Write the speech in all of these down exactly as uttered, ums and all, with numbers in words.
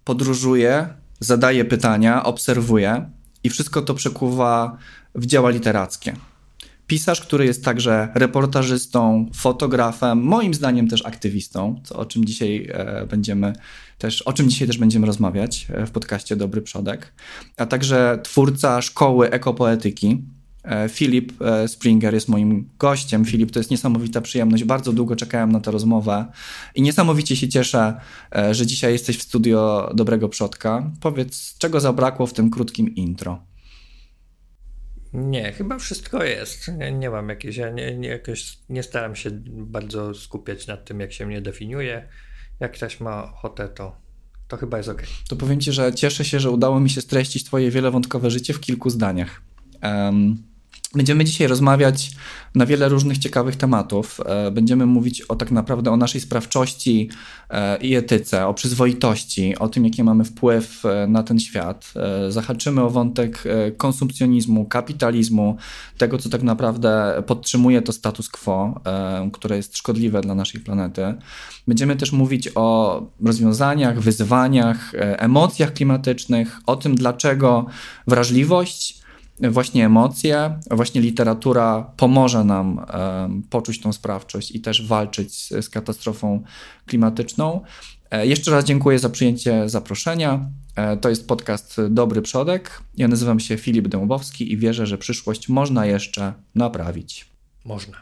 podróżuje, zadaje pytania, obserwuje i wszystko to przekuwa w dzieła literackie. Pisarz, który jest także reportażystą, fotografem, moim zdaniem też aktywistą, co, o czym dzisiaj e, będziemy też, o czym dzisiaj też będziemy rozmawiać w podcaście Dobry Przodek, a także twórca szkoły ekopoetyki. E, Filip e, Springer jest moim gościem. Filip, to jest niesamowita przyjemność. Bardzo długo czekałem na tę rozmowę i niesamowicie się cieszę, e, że dzisiaj jesteś w studio Dobrego Przodka. Powiedz, czego zabrakło w tym krótkim intro? Nie, chyba wszystko jest. Nie, nie mam jakiejś, ja nie, nie, jakoś nie staram się bardzo skupiać nad tym, jak się mnie definiuje. Jak ktoś ma ochotę, to, to chyba jest okej. To powiem ci, że cieszę się, że udało mi się streścić twoje wielowątkowe życie w kilku zdaniach. Um, Będziemy dzisiaj rozmawiać na wiele różnych ciekawych tematów. Będziemy mówić o tak naprawdę o naszej sprawczości i etyce, o przyzwoitości, o tym, jaki mamy wpływ na ten świat. Zahaczymy o wątek konsumpcjonizmu, kapitalizmu, tego, co tak naprawdę podtrzymuje to status quo, które jest szkodliwe dla naszej planety. Będziemy też mówić o rozwiązaniach, wyzwaniach, emocjach klimatycznych, o tym, dlaczego wrażliwość, właśnie emocje, właśnie literatura pomoże nam um, poczuć tą sprawczość i też walczyć z, z katastrofą klimatyczną. E, jeszcze raz dziękuję za przyjęcie zaproszenia. E, to jest podcast Dobry Przodek. Ja nazywam się Filip Dębowski i wierzę, że przyszłość można jeszcze naprawić. Można.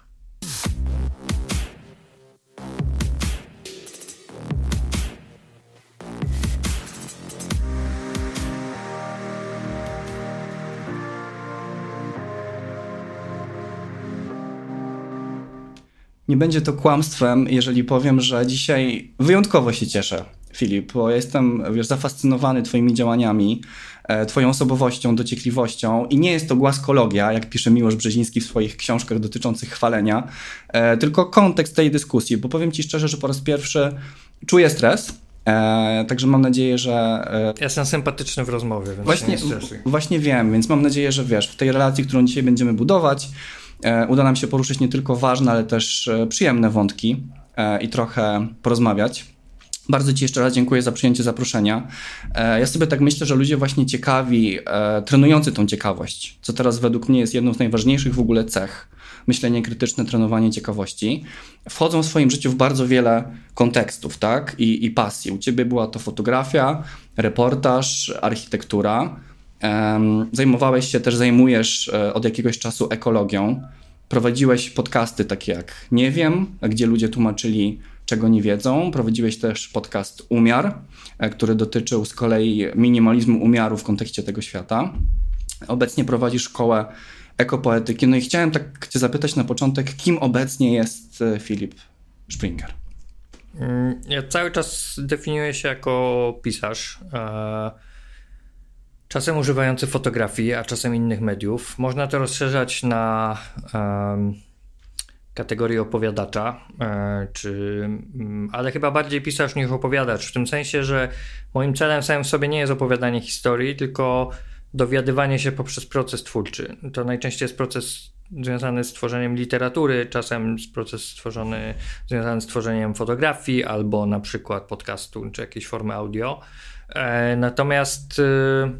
Nie będzie to kłamstwem, jeżeli powiem, że dzisiaj wyjątkowo się cieszę, Filip, bo jestem, wiesz, zafascynowany twoimi działaniami, e, twoją osobowością, dociekliwością i nie jest to głaskologia, jak pisze Miłosz Brzeziński w swoich książkach dotyczących chwalenia, e, tylko kontekst tej dyskusji, bo powiem ci szczerze, że po raz pierwszy czuję stres, e, także mam nadzieję, że... E, ja jestem sympatyczny w rozmowie, więc właśnie, się nie stresuj. Właśnie wiem, więc mam nadzieję, że wiesz, w tej relacji, którą dzisiaj będziemy budować, uda nam się poruszyć nie tylko ważne, ale też przyjemne wątki i trochę porozmawiać. Bardzo ci jeszcze raz dziękuję za przyjęcie zaproszenia. Ja sobie tak myślę, że ludzie właśnie ciekawi, trenujący tą ciekawość, co teraz według mnie jest jedną z najważniejszych w ogóle cech, myślenie krytyczne, trenowanie ciekawości, wchodzą w swoim życiu w bardzo wiele kontekstów, tak? I, i pasji. U ciebie była to fotografia, reportaż, architektura. Zajmowałeś się, też zajmujesz od jakiegoś czasu ekologią. Prowadziłeś podcasty takie jak Nie wiem, gdzie ludzie tłumaczyli, czego nie wiedzą. Prowadziłeś też podcast Umiar, który dotyczył z kolei minimalizmu umiaru w kontekście tego świata. Obecnie prowadzisz szkołę ekopoetyki. No i chciałem tak cię zapytać na początek, kim obecnie jest Filip Springer? Ja cały czas definiuję się jako pisarz. Czasem używający fotografii, a czasem innych mediów. Można to rozszerzać na um, kategorię opowiadacza, e, czy, um, ale chyba bardziej pisarz niż opowiadacz, w tym sensie, że moim celem samym w sobie nie jest opowiadanie historii, tylko dowiadywanie się poprzez proces twórczy. To najczęściej jest proces związany z tworzeniem literatury, czasem jest proces stworzony, związany z tworzeniem fotografii albo na przykład podcastu, czy jakiejś formy audio. E, natomiast e,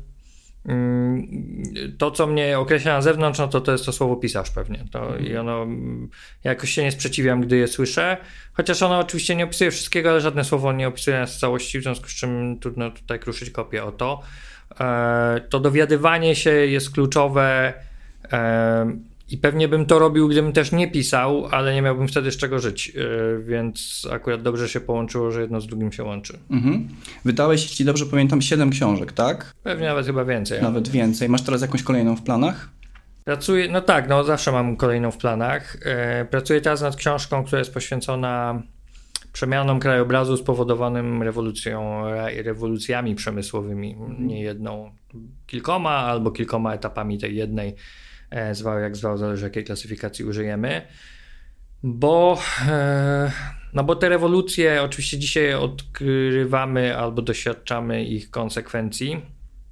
to, co mnie określa na zewnątrz, no to to jest to słowo pisarz pewnie. To i ono, ja jakoś się nie sprzeciwiam, gdy je słyszę, chociaż ono oczywiście nie opisuje wszystkiego, ale żadne słowo nie opisuje nas w całości, w związku z czym trudno tutaj kruszyć kopię o to. To dowiadywanie się jest kluczowe i pewnie bym to robił, gdybym też nie pisał, ale nie miałbym wtedy z czego żyć, więc akurat dobrze się połączyło, że jedno z drugim się łączy. Mhm. Wydałeś, jeśli dobrze pamiętam, siedem książek, tak? Pewnie nawet chyba więcej. Nawet więcej. Masz teraz jakąś kolejną w planach? Pracuję, no tak, no zawsze mam kolejną w planach. Pracuję teraz nad książką, która jest poświęcona przemianom krajobrazu spowodowanym rewolucją, rewolucjami przemysłowymi, nie jedną, kilkoma albo kilkoma etapami tej jednej. Zwał jak zwał, zależy jakiej klasyfikacji użyjemy, bo, no bo te rewolucje oczywiście dzisiaj odkrywamy albo doświadczamy ich konsekwencji,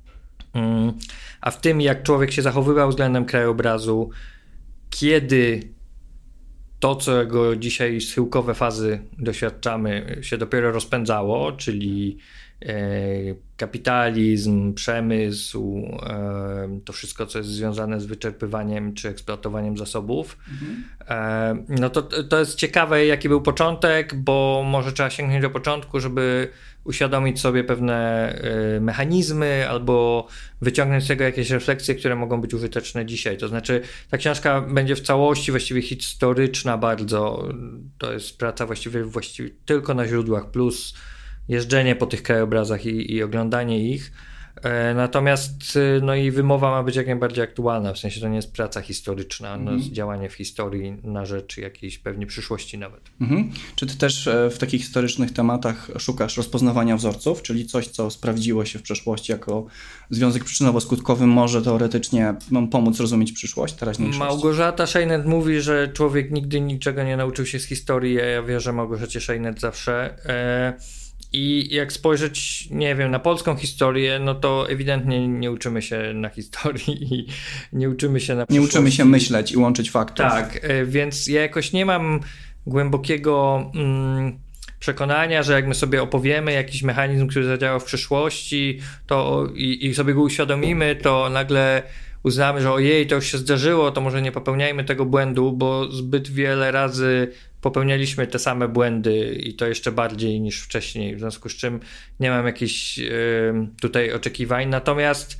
a w tym jak człowiek się zachowywał względem krajobrazu, kiedy to, czego dzisiaj schyłkowe fazy doświadczamy, się dopiero rozpędzało, czyli kapitalizm, przemysł, to wszystko, co jest związane z wyczerpywaniem czy eksploatowaniem zasobów. Mhm. No to, to jest ciekawe, jaki był początek, bo może trzeba sięgnąć do początku, żeby uświadomić sobie pewne mechanizmy albo wyciągnąć z tego jakieś refleksje, które mogą być użyteczne dzisiaj. To znaczy ta książka będzie w całości właściwie historyczna bardzo. To jest praca właściwie, właściwie tylko na źródłach plus jeżdżenie po tych krajobrazach i, i oglądanie ich. E, natomiast no i wymowa ma być jak najbardziej aktualna, w sensie to nie jest praca historyczna, mm. no jest działanie w historii na rzecz jakiejś pewnie przyszłości nawet. Mm-hmm. Czy ty też w takich historycznych tematach szukasz rozpoznawania wzorców, czyli coś, co sprawdziło się w przeszłości jako związek przyczynowo-skutkowy może teoretycznie no, pomóc rozumieć przyszłość, teraźniejszość? Małgorzata Szejnet mówi, że człowiek nigdy niczego nie nauczył się z historii, a ja wierzę Małgorzacie Szejnet zawsze. E, I jak spojrzeć, nie wiem, na polską historię, no to ewidentnie nie uczymy się na historii i nie uczymy się na przyszłości. Nie uczymy się myśleć i łączyć faktów. Tak, więc ja jakoś nie mam głębokiego mm, przekonania, że jak my sobie opowiemy jakiś mechanizm, który zadziałał w przyszłości to i, i sobie go uświadomimy, to nagle uznamy, że ojej, to już się zdarzyło, to może nie popełniajmy tego błędu, bo zbyt wiele razy popełnialiśmy te same błędy i to jeszcze bardziej niż wcześniej, w związku z czym nie mam jakichś y, tutaj oczekiwań. Natomiast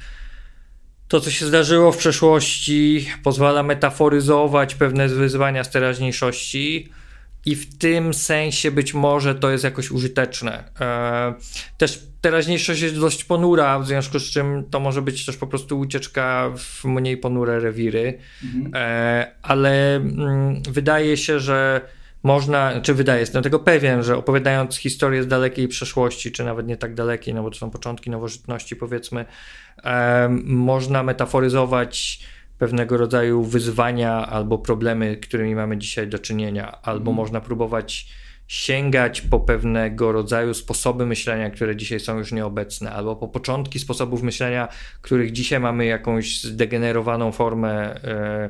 to, co się zdarzyło w przeszłości, pozwala metaforyzować pewne wyzwania z teraźniejszości i w tym sensie być może to jest jakoś użyteczne. E, też teraźniejszość jest dość ponura, w związku z czym to może być też po prostu ucieczka w mniej ponure rewiry, mhm. e, ale mm, wydaje się, że można, czy wydaje, jestem tego pewien, że opowiadając historię z dalekiej przeszłości, czy nawet nie tak dalekiej, no bo to są początki nowożytności powiedzmy, e, można metaforyzować pewnego rodzaju wyzwania albo problemy, którymi mamy dzisiaj do czynienia, albo mm. można próbować sięgać po pewnego rodzaju sposoby myślenia, które dzisiaj są już nieobecne, albo po początki sposobów myślenia, których dzisiaj mamy jakąś zdegenerowaną formę,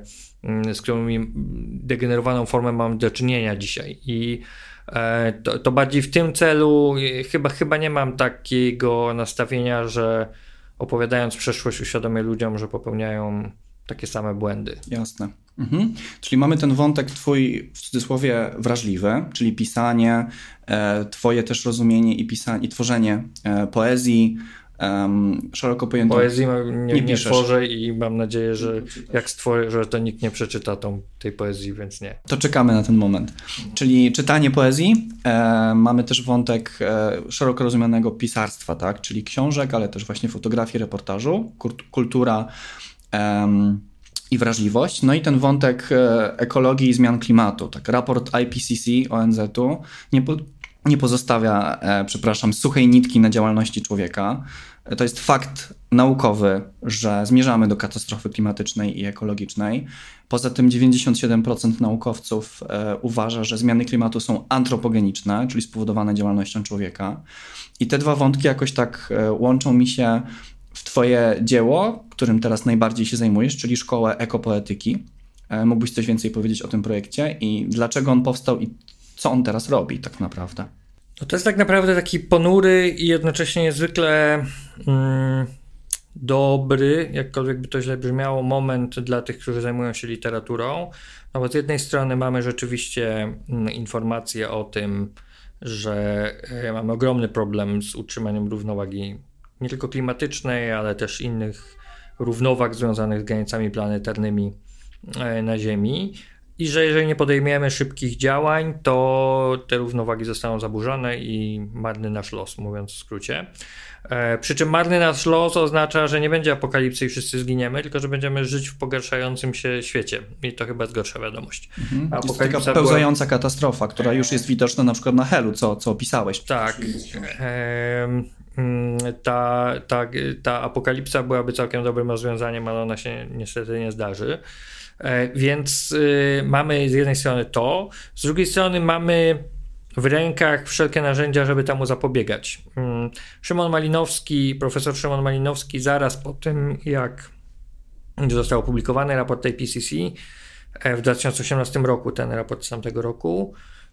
e, z którą degenerowaną formę mamy do czynienia dzisiaj. I e, to, to bardziej w tym celu chyba, chyba nie mam takiego nastawienia, że opowiadając przeszłość uświadomię ludziom, że popełniają takie same błędy. Jasne. Mhm. Czyli mamy ten wątek twój, w cudzysłowie, wrażliwy, czyli pisanie, e, twoje też rozumienie i pisanie, i tworzenie e, poezji, e, szeroko pojętą. Poezji nie, nie, nie tworzę i mam nadzieję, że jak stworzę, że to nikt nie przeczyta tą, tej poezji, więc nie. To czekamy na ten moment. Czyli czytanie poezji, e, mamy też wątek e, szeroko rozumianego pisarstwa, tak? Czyli książek, ale też właśnie fotografii, reportażu, kultura, Um, i wrażliwość. No i ten wątek e, ekologii i zmian klimatu. Tak, raport I P C C O N Z-u nie, po, nie pozostawia, e, przepraszam, suchej nitki na działalności człowieka. E, to jest fakt naukowy, że zmierzamy do katastrofy klimatycznej i ekologicznej. Poza tym dziewięćdziesiąt siedem procent naukowców e, uważa, że zmiany klimatu są antropogeniczne, czyli spowodowane działalnością człowieka. I te dwa wątki jakoś tak e, łączą mi się w twoje dzieło, którym teraz najbardziej się zajmujesz, czyli Szkołę Ekopoetyki. Mógłbyś coś więcej powiedzieć o tym projekcie i dlaczego on powstał i co on teraz robi tak naprawdę? No to jest tak naprawdę taki ponury i jednocześnie niezwykle mm, dobry, jakkolwiek by to źle brzmiało, moment dla tych, którzy zajmują się literaturą. No bo z jednej strony mamy rzeczywiście mm, informacje o tym, że y, mamy ogromny problem z utrzymaniem równowagi nie tylko klimatycznej, ale też innych równowag związanych z granicami planetarnymi na Ziemi i że jeżeli nie podejmiemy szybkich działań, to te równowagi zostaną zaburzone i marny nasz los, mówiąc w skrócie. E, przy czym marny nasz los oznacza, że nie będzie apokalipsy i wszyscy zginiemy, tylko że będziemy żyć w pogarszającym się świecie i to chyba jest gorsza wiadomość. Mhm. Jest taka pełzająca była... katastrofa, która już jest widoczna na przykład na Helu, co, co opisałeś. Tak. E, Ta, ta, ta apokalipsa byłaby całkiem dobrym rozwiązaniem, ale ona się niestety nie zdarzy. E, więc y, mamy z jednej strony to, z drugiej strony mamy w rękach wszelkie narzędzia, żeby temu zapobiegać. Mm, Szymon Malinowski, profesor Szymon Malinowski zaraz po tym, jak został opublikowany raport I P C C w dwa tysiące osiemnastym roku, ten raport z tamtego roku,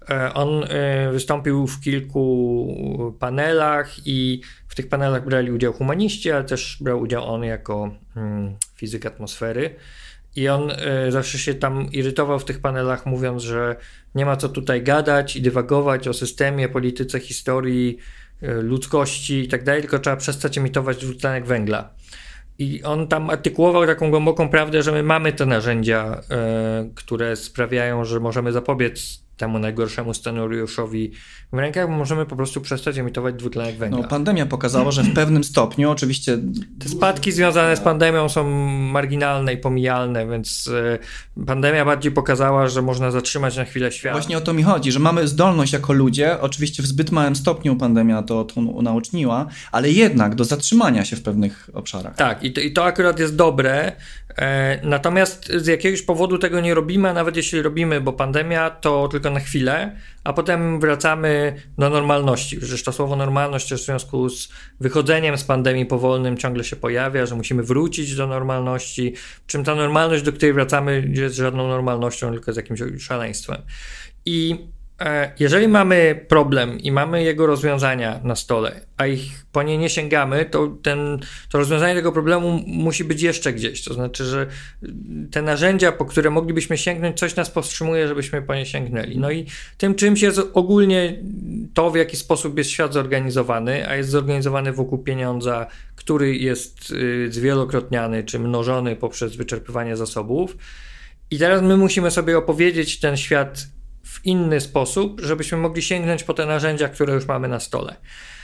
On wystąpił w kilku panelach i w tych panelach brali udział humaniści, ale też brał udział on jako fizyk atmosfery. I on zawsze się tam irytował w tych panelach, mówiąc, że nie ma co tutaj gadać i dywagować o systemie, polityce, historii, ludzkości i tak dalej, tylko trzeba przestać emitować dwutlenek węgla. I on tam artykułował taką głęboką prawdę, że my mamy te narzędzia, y, które sprawiają, że możemy zapobiec temu najgorszemu scenariuszowi w rękach, bo możemy po prostu przestać emitować dwutlenek węgla. No, pandemia pokazała, że w pewnym stopniu oczywiście... Te spadki związane z pandemią są marginalne i pomijalne, więc y, pandemia bardziej pokazała, że można zatrzymać na chwilę świat. Właśnie o to mi chodzi, że mamy zdolność jako ludzie, oczywiście w zbyt małym stopniu pandemia to, to unaoczniła, ale jednak do zatrzymania się w pewnych obszarach. Tak, i to, i to akurat jest dobre, e, natomiast z jakiegoś powodu tego nie robimy, a nawet jeśli robimy, bo pandemia to tylko na chwilę, a potem wracamy do normalności. Przecież to słowo normalność też w związku z wychodzeniem z pandemii powolnym ciągle się pojawia, że musimy wrócić do normalności, czym ta normalność, do której wracamy, jest żadną normalnością, tylko z jakimś szaleństwem. I e, jeżeli mamy problem i mamy jego rozwiązania na stole, a ich po nie nie sięgamy, to ten, to rozwiązanie tego problemu musi być jeszcze gdzieś. To znaczy, że te narzędzia, po które moglibyśmy sięgnąć, coś nas powstrzymuje, żebyśmy po nie sięgnęli. No i tym czymś jest ogólnie to, w jaki sposób jest świat zorganizowany, a jest zorganizowany wokół pieniądza, który jest y, zwielokrotniany czy mnożony poprzez wyczerpywanie zasobów. I teraz my musimy sobie opowiedzieć ten świat w inny sposób, żebyśmy mogli sięgnąć po te narzędzia, które już mamy na stole.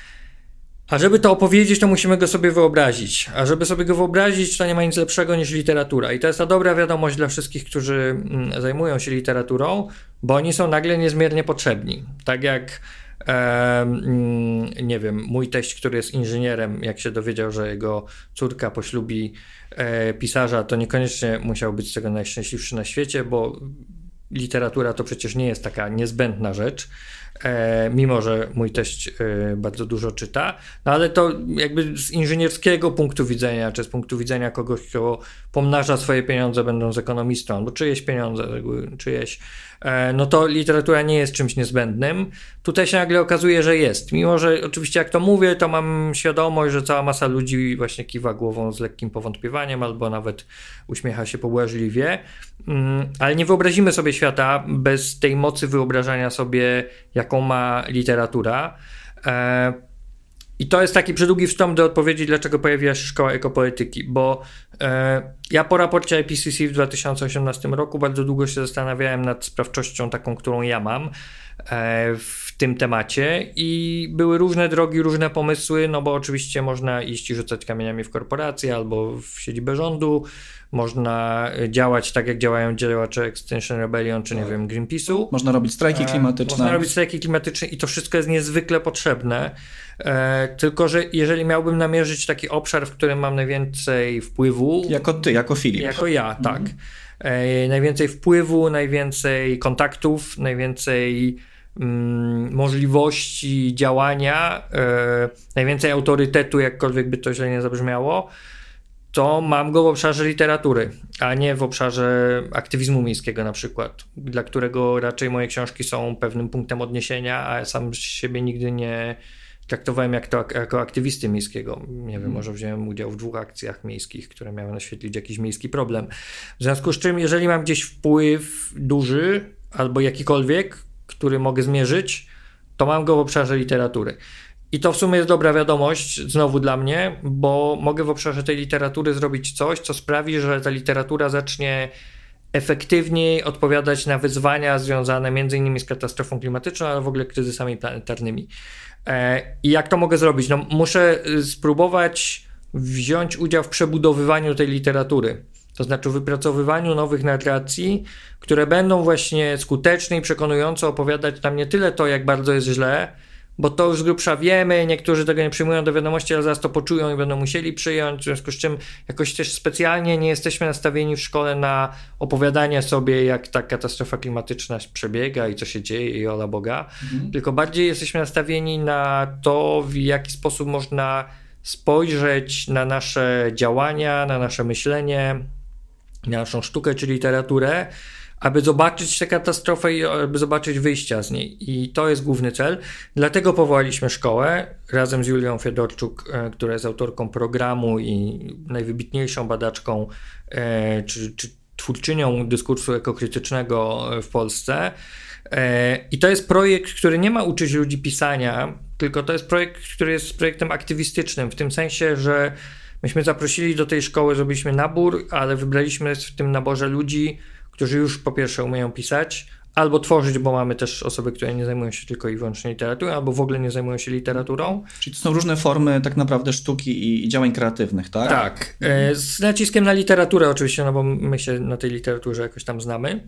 A żeby to opowiedzieć, to musimy go sobie wyobrazić. A żeby sobie go wyobrazić, to nie ma nic lepszego niż literatura. I to jest ta dobra wiadomość dla wszystkich, którzy zajmują się literaturą, bo oni są nagle niezmiernie potrzebni. Tak jak e, nie wiem, mój teść, który jest inżynierem, jak się dowiedział, że jego córka poślubi e, pisarza, to niekoniecznie musiał być z tego najszczęśliwszy na świecie, bo literatura to przecież nie jest taka niezbędna rzecz, e, mimo że mój teść e, bardzo dużo czyta, no ale to jakby z inżynierskiego punktu widzenia, czy z punktu widzenia kogoś, kto pomnaża swoje pieniądze będąc ekonomistą, albo czyjeś pieniądze, czyjeś, e, no to literatura nie jest czymś niezbędnym. Tutaj się nagle okazuje, że jest. Mimo że oczywiście jak to mówię, to mam świadomość, że cała masa ludzi właśnie kiwa głową z lekkim powątpiewaniem, albo nawet uśmiecha się pobłażliwie, mm, ale nie wyobrazimy sobie świata bez tej mocy wyobrażania sobie, jaką ma literatura. E, I to jest taki przydługi wstęp do odpowiedzi, dlaczego pojawiła się Szkoła Ekopoetyki, bo e, ja po raporcie I P C C w dwa tysiące osiemnastym roku bardzo długo się zastanawiałem nad sprawczością taką, którą ja mam e, w tym temacie i były różne drogi, różne pomysły, no bo oczywiście można iść i rzucać kamieniami w korporacje albo w siedzibę rządu, można działać tak, jak działają działacze Extinction Rebellion, czy nie wiem, Greenpeace'u. Można robić strajki klimatyczne. Można robić strajki klimatyczne i to wszystko jest niezwykle potrzebne. E, tylko, że jeżeli miałbym namierzyć taki obszar, w którym mam najwięcej wpływu... Jako ty, jako Filip. Jako ja, mhm. tak. E, najwięcej wpływu, najwięcej kontaktów, najwięcej mm, możliwości działania, e, najwięcej autorytetu, jakkolwiek by to źle nie zabrzmiało, to mam go w obszarze literatury, a nie w obszarze aktywizmu miejskiego na przykład, dla którego raczej moje książki są pewnym punktem odniesienia, a ja sam siebie nigdy nie traktowałem jak to, jako aktywisty miejskiego. Nie wiem, może wziąłem udział w dwóch akcjach miejskich, które miały naświetlić jakiś miejski problem. W związku z czym, jeżeli mam gdzieś wpływ duży albo jakikolwiek, który mogę zmierzyć, to mam go w obszarze literatury. I to w sumie jest dobra wiadomość znowu dla mnie, bo mogę w obszarze tej literatury zrobić coś, co sprawi, że ta literatura zacznie efektywniej odpowiadać na wyzwania związane między innymi z katastrofą klimatyczną, ale w ogóle kryzysami planetarnymi. I jak to mogę zrobić? No, muszę spróbować wziąć udział w przebudowywaniu tej literatury. To znaczy wypracowywaniu nowych narracji, które będą właśnie skutecznie i przekonująco opowiadać nam nie tyle to, jak bardzo jest źle, bo to już z grubsza wiemy, niektórzy tego nie przyjmują do wiadomości, ale zaraz to poczują i będą musieli przyjąć, w związku z czym jakoś też specjalnie nie jesteśmy nastawieni w szkole na opowiadanie sobie, jak ta katastrofa klimatyczna przebiega i co się dzieje i ola Boga, mhm. tylko bardziej jesteśmy nastawieni na to, w jaki sposób można spojrzeć na nasze działania, na nasze myślenie, na naszą sztukę czy literaturę, aby zobaczyć tę katastrofę i aby zobaczyć wyjścia z niej. I to jest główny cel. Dlatego powołaliśmy szkołę razem z Julią Fiedorczuk, która jest autorką programu i najwybitniejszą badaczką czy, czy twórczynią dyskursu ekokrytycznego w Polsce. I to jest projekt, który nie ma uczyć ludzi pisania, tylko to jest projekt, który jest projektem aktywistycznym, w tym sensie, że myśmy zaprosili do tej szkoły, zrobiliśmy nabór, ale wybraliśmy w tym naborze ludzi, którzy już po pierwsze umieją pisać, albo tworzyć, bo mamy też osoby, które nie zajmują się tylko i wyłącznie literaturą, albo w ogóle nie zajmują się literaturą. Czyli to są różne formy tak naprawdę sztuki i, i działań kreatywnych, tak? Tak. Z naciskiem na literaturę oczywiście, no bo my się na tej literaturze jakoś tam znamy.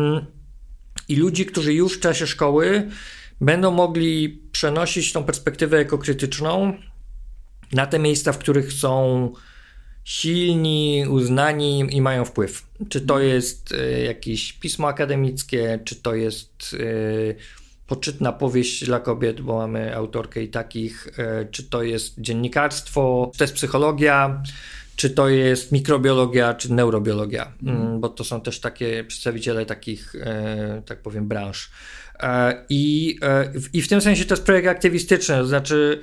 I ludzi, którzy już w czasie szkoły będą mogli przenosić tą perspektywę ekokrytyczną na te miejsca, w których są silni, uznani i mają wpływ. Czy to jest y, jakieś pismo akademickie, czy to jest y, poczytna powieść dla kobiet, bo mamy autorkę i takich, y, czy to jest dziennikarstwo, czy to jest psychologia, czy to jest mikrobiologia, czy neurobiologia, mm. y, bo to są też takie przedstawiciele takich, y, tak powiem, branż. Y, i, y, I w tym sensie to jest projekt aktywistyczny, to znaczy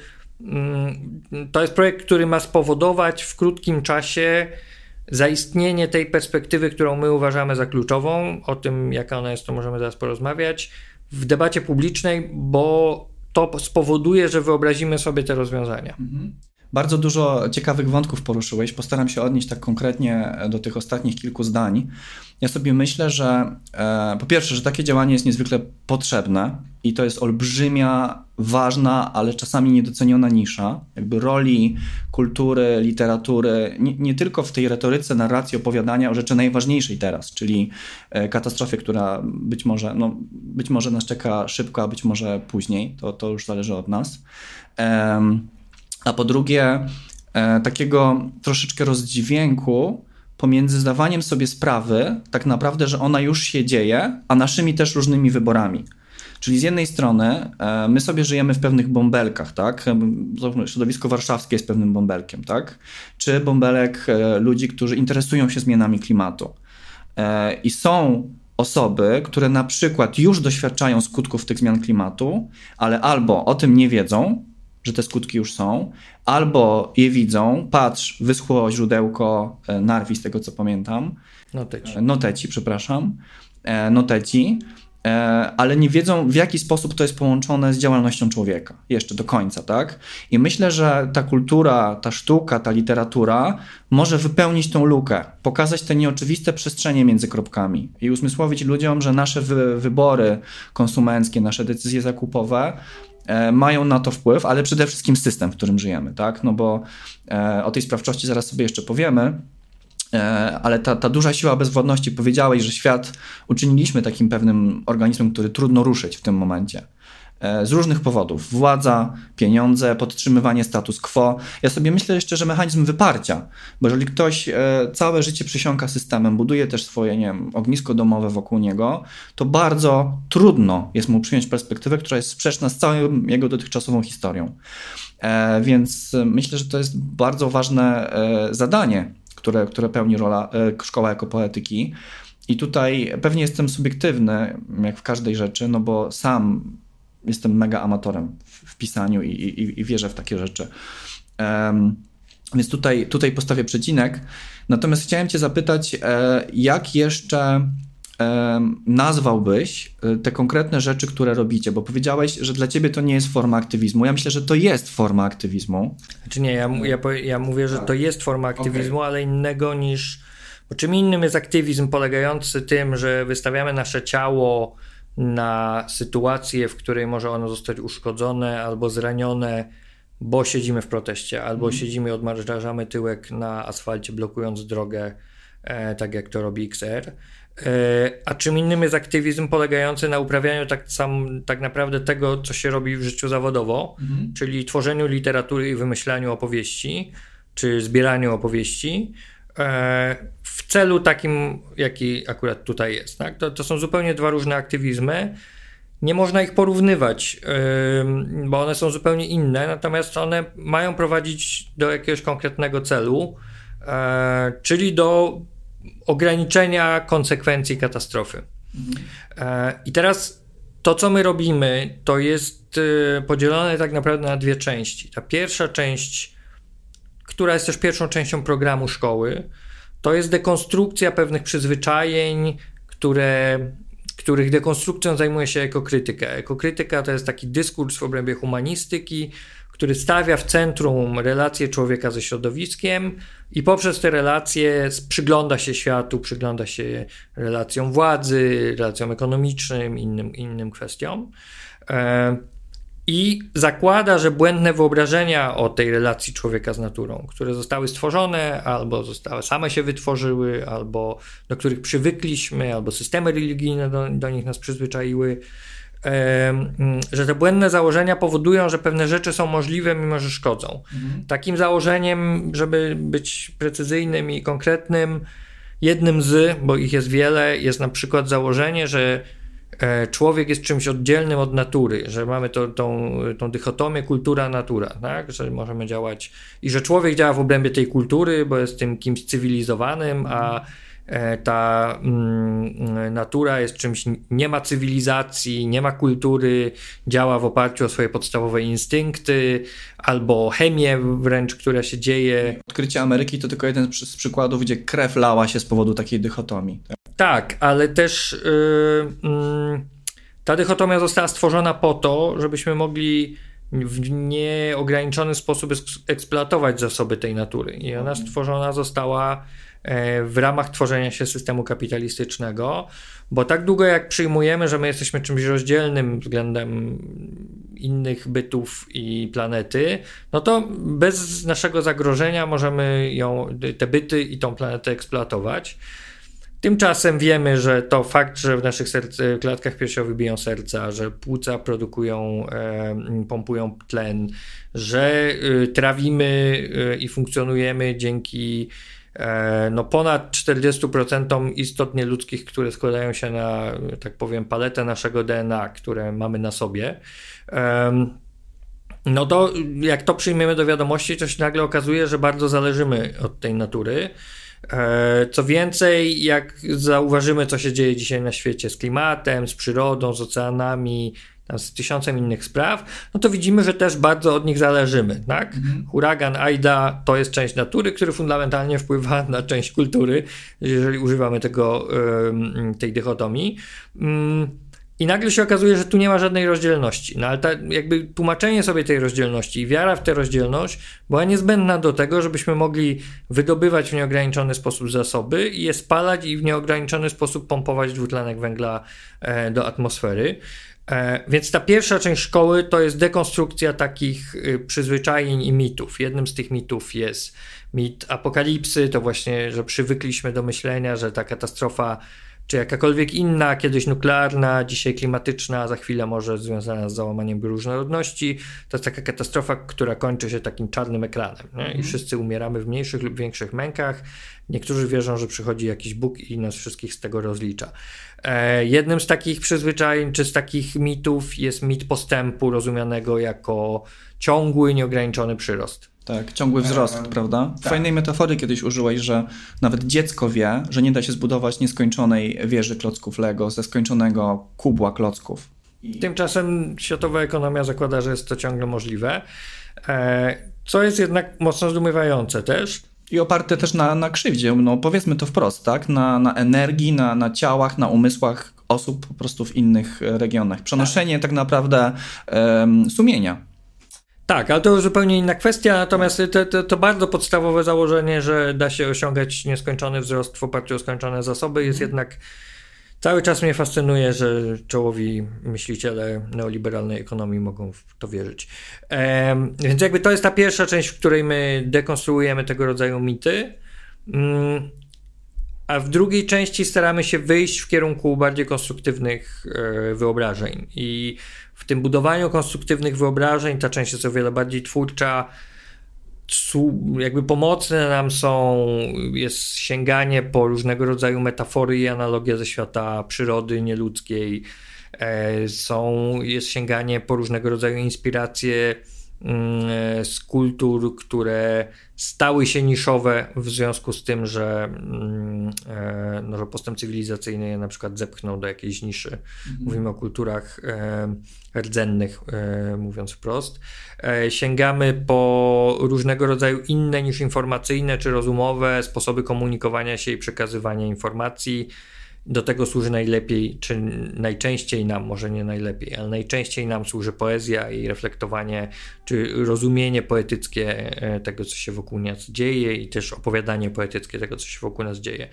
to jest projekt, który ma spowodować w krótkim czasie zaistnienie tej perspektywy, którą my uważamy za kluczową. O tym, jaka ona jest, to możemy zaraz porozmawiać w debacie publicznej, bo to spowoduje, że wyobrazimy sobie te rozwiązania. Mhm. Bardzo dużo ciekawych wątków poruszyłeś. Postaram się odnieść tak konkretnie do tych ostatnich kilku zdań. Ja sobie myślę, że e, po pierwsze, że takie działanie jest niezwykle potrzebne i to jest olbrzymia, ważna, ale czasami niedoceniona nisza, jakby roli kultury, literatury, nie, nie tylko w tej retoryce, narracji, opowiadania o rzeczy najważniejszej teraz, czyli e, katastrofie, która być może, no, być może nas czeka szybko, a być może później, to, to już zależy od nas. E, A po drugie, e, takiego troszeczkę rozdźwięku pomiędzy zdawaniem sobie sprawy, tak naprawdę, że ona już się dzieje, a naszymi też różnymi wyborami. Czyli z jednej strony e, my sobie żyjemy w pewnych bąbelkach, tak? Środowisko warszawskie jest pewnym bąbelkiem, tak? Czy bąbelek e, ludzi, którzy interesują się zmianami klimatu. E, I są osoby, które na przykład już doświadczają skutków tych zmian klimatu, ale albo o tym nie wiedzą, że te skutki już są, albo je widzą, patrz, wyschło źródełko Narwi, z tego co pamiętam. Noteci. Noteci, przepraszam. Noteci, ale nie wiedzą, w jaki sposób to jest połączone z działalnością człowieka. Jeszcze do końca, tak? I myślę, że ta kultura, ta sztuka, ta literatura może wypełnić tą lukę, pokazać te nieoczywiste przestrzenie między kropkami i uzmysłowić ludziom, że nasze wy- wybory konsumenckie, nasze decyzje zakupowe mają na to wpływ, ale przede wszystkim system, w którym żyjemy, tak? No bo e, o tej sprawczości zaraz sobie jeszcze powiemy, e, ale ta, ta duża siła bezwładności, powiedziałeś, że świat uczyniliśmy takim pewnym organizmem, który trudno ruszyć w tym momencie. E, z różnych powodów. Władza, pieniądze, podtrzymywanie status quo. Ja sobie myślę jeszcze, że mechanizm wyparcia, bo jeżeli ktoś e, całe życie przysiąka systemem, buduje też swoje, nie wiem, ognisko domowe wokół niego, to bardzo trudno jest mu przyjąć perspektywę, która jest sprzeczna z całą jego dotychczasową historią. E, więc myślę, że to jest bardzo ważne e, zadanie, które, które pełni rola e, szkoła ekopoetyki. I tutaj pewnie jestem subiektywny, jak w każdej rzeczy, no bo sam jestem mega amatorem w, w pisaniu i, i, i wierzę w takie rzeczy. Um, więc tutaj, tutaj postawię przecinek. Natomiast chciałem cię zapytać, e, jak jeszcze e, nazwałbyś te konkretne rzeczy, które robicie? Bo powiedziałeś, że dla ciebie to nie jest forma aktywizmu. Ja myślę, że to jest forma aktywizmu. Znaczy nie, ja, ja, ja mówię, że to jest forma aktywizmu, okay. Ale innego niż... Bo czym innym jest aktywizm polegający tym, że wystawiamy nasze ciało na sytuację, w której może ono zostać uszkodzone albo zranione, bo siedzimy w proteście, albo mm. siedzimy i odmarzażamy tyłek na asfalcie, blokując drogę, e, tak jak to robi X R. E, a czym innym jest aktywizm polegający na uprawianiu tak, sam, tak naprawdę tego, co się robi w życiu zawodowo, mm. czyli tworzeniu literatury i wymyślaniu opowieści, czy zbieraniu opowieści, w celu takim, jaki akurat tutaj jest. Tak? To, to są zupełnie dwa różne aktywizmy. Nie można ich porównywać, yy, bo one są zupełnie inne, natomiast one mają prowadzić do jakiegoś konkretnego celu, yy, czyli do ograniczenia konsekwencji katastrofy. I teraz to, co my robimy, to jest podzielone tak naprawdę na dwie części. Ta pierwsza część, która jest też pierwszą częścią programu szkoły, to jest dekonstrukcja pewnych przyzwyczajeń, które, których dekonstrukcją zajmuje się ekokrytyka. Ekokrytyka to jest taki dyskurs w obrębie humanistyki, który stawia w centrum relacje człowieka ze środowiskiem i poprzez te relacje przygląda się światu, przygląda się relacjom władzy, relacjom ekonomicznym, innym, innym kwestiom. I zakłada, że błędne wyobrażenia o tej relacji człowieka z naturą, które zostały stworzone, albo zostały same się wytworzyły, albo do których przywykliśmy, albo systemy religijne do, do nich nas przyzwyczaiły, że te błędne założenia powodują, że pewne rzeczy są możliwe, mimo że szkodzą. Mhm. Takim założeniem, żeby być precyzyjnym i konkretnym, jednym z, bo ich jest wiele, jest na przykład założenie, że człowiek jest czymś oddzielnym od natury, że mamy to, tą, tą dychotomię kultura-natura, tak? Że możemy działać i że człowiek działa w obrębie tej kultury, bo jest tym kimś cywilizowanym, a ta mm, natura jest czymś, nie ma cywilizacji, nie ma kultury, działa w oparciu o swoje podstawowe instynkty albo chemię wręcz, która się dzieje. Odkrycie Ameryki to tylko jeden z przykładów, gdzie krew lała się z powodu takiej dychotomii. Tak, tak, ale też yy, yy, ta dychotomia została stworzona po to, żebyśmy mogli w nieograniczony sposób eksploatować zasoby tej natury i ona stworzona została w ramach tworzenia się systemu kapitalistycznego, bo tak długo jak przyjmujemy, że my jesteśmy czymś rozdzielnym względem innych bytów i planety, no to bez naszego zagrożenia możemy ją, te byty i tą planetę eksploatować. Tymczasem wiemy, że to fakt, że w naszych serc- klatkach piersiowych biją serca, że płuca produkują, e, pompują tlen, że e, trawimy e, i funkcjonujemy dzięki no ponad czterdzieści procent istot nieludzkich, które składają się na, tak powiem, paletę naszego D N A, które mamy na sobie. No to jak to przyjmiemy do wiadomości, to się nagle okazuje, że bardzo zależymy od tej natury. Co więcej, jak zauważymy, co się dzieje dzisiaj na świecie z klimatem, z przyrodą, z oceanami, tam z tysiącem innych spraw, no to widzimy, że też bardzo od nich zależymy, tak? Mhm. Huragan Aida to jest część natury, który fundamentalnie wpływa na część kultury, jeżeli używamy tego, tej dychotomii. I nagle się okazuje, że tu nie ma żadnej rozdzielności. No ale ta, jakby tłumaczenie sobie tej rozdzielności i wiara w tę rozdzielność była niezbędna do tego, żebyśmy mogli wydobywać w nieograniczony sposób zasoby i je spalać i w nieograniczony sposób pompować dwutlenek węgla do atmosfery. Więc ta pierwsza część szkoły to jest dekonstrukcja takich przyzwyczajeń i mitów. Jednym z tych mitów jest mit apokalipsy, to właśnie, że przywykliśmy do myślenia, że ta katastrofa, czy jakakolwiek inna, kiedyś nuklearna, dzisiaj klimatyczna, za chwilę może związana z załamaniem bioróżnorodności, to jest taka katastrofa, która kończy się takim czarnym ekranem, nie? I wszyscy umieramy w mniejszych lub większych mękach. Niektórzy wierzą, że przychodzi jakiś Bóg i nas wszystkich z tego rozlicza. E, jednym z takich przyzwyczajeń, czy z takich mitów jest mit postępu, rozumianego jako ciągły, nieograniczony przyrost. Tak, ciągły wzrost, eee, prawda? Tak. Fajnej metafory kiedyś użyłeś, że nawet dziecko wie, że nie da się zbudować nieskończonej wieży klocków Lego ze skończonego kubła klocków. I... Tymczasem światowa ekonomia zakłada, że jest to ciągle możliwe, e, co jest jednak mocno zdumiewające też. I oparte też na, na krzywdzie, no powiedzmy to wprost, tak? Na, na energii, na, na ciałach, na umysłach osób po prostu w innych regionach. Przenoszenie tak, tak naprawdę um, sumienia. Tak, ale to już zupełnie inna kwestia, natomiast to, to, to bardzo podstawowe założenie, że da się osiągać nieskończony wzrost w oparciu o skończone zasoby, jest jednak, cały czas mnie fascynuje, że czołowi myśliciele neoliberalnej ekonomii mogą w to wierzyć. Ehm, więc jakby to jest ta pierwsza część, w której my dekonstruujemy tego rodzaju mity, mm, a w drugiej części staramy się wyjść w kierunku bardziej konstruktywnych e, wyobrażeń i w tym budowaniu konstruktywnych wyobrażeń ta część jest o wiele bardziej twórcza, jakby pomocne nam są, jest sięganie po różnego rodzaju metafory i analogie ze świata przyrody nieludzkiej, są, jest sięganie po różnego rodzaju inspiracje z kultur, które stały się niszowe w związku z tym, że, no, że postęp cywilizacyjny je na przykład zepchnął do jakiejś niszy. Mhm. Mówimy o kulturach rdzennych, mówiąc wprost. Sięgamy po różnego rodzaju inne niż informacyjne czy rozumowe sposoby komunikowania się i przekazywania informacji. Do tego służy najlepiej, czy najczęściej nam, może nie najlepiej, ale najczęściej nam służy poezja i reflektowanie, czy rozumienie poetyckie tego, co się wokół nas dzieje i też opowiadanie poetyckie tego, co się wokół nas dzieje.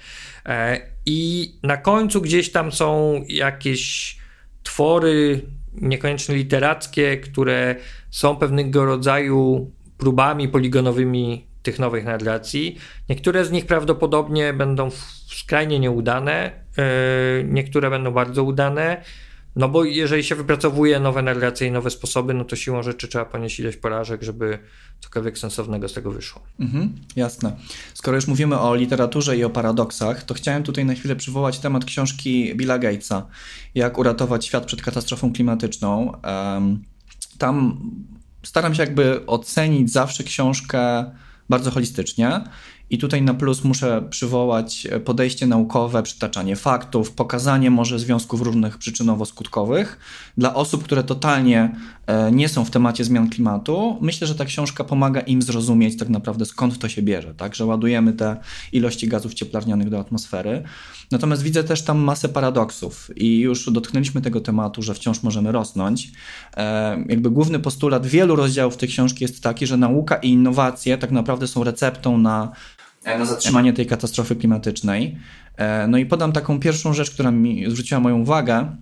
I na końcu gdzieś tam są jakieś twory, niekoniecznie literackie, które są pewnego rodzaju próbami poligonowymi tych nowych narracji. Niektóre z nich prawdopodobnie będą skrajnie nieudane, niektóre będą bardzo udane, no bo jeżeli się wypracowuje nowe narracje i nowe sposoby, no to siłą rzeczy trzeba ponieść ilość porażek, żeby cokolwiek sensownego z tego wyszło. Mhm, jasne. Skoro już mówimy o literaturze i o paradoksach, to chciałem tutaj na chwilę przywołać temat książki Billa Gatesa, Jak uratować świat przed katastrofą klimatyczną. Tam staram się jakby ocenić zawsze książkę bardzo holistycznie i tutaj na plus muszę przywołać podejście naukowe, przytaczanie faktów, pokazanie może związków różnych przyczynowo-skutkowych. Dla osób, które totalnie nie są w temacie zmian klimatu, myślę, że ta książka pomaga im zrozumieć tak naprawdę skąd to się bierze, tak? Że ładujemy te ilości gazów cieplarnianych do atmosfery. Natomiast widzę też tam masę paradoksów i już dotknęliśmy tego tematu, że wciąż możemy rosnąć. Jakby główny postulat wielu rozdziałów tej książki jest taki, że nauka i innowacje tak naprawdę są receptą na na zatrzymanie tej katastrofy klimatycznej. No i podam taką pierwszą rzecz, która mi zwróciła moją uwagę.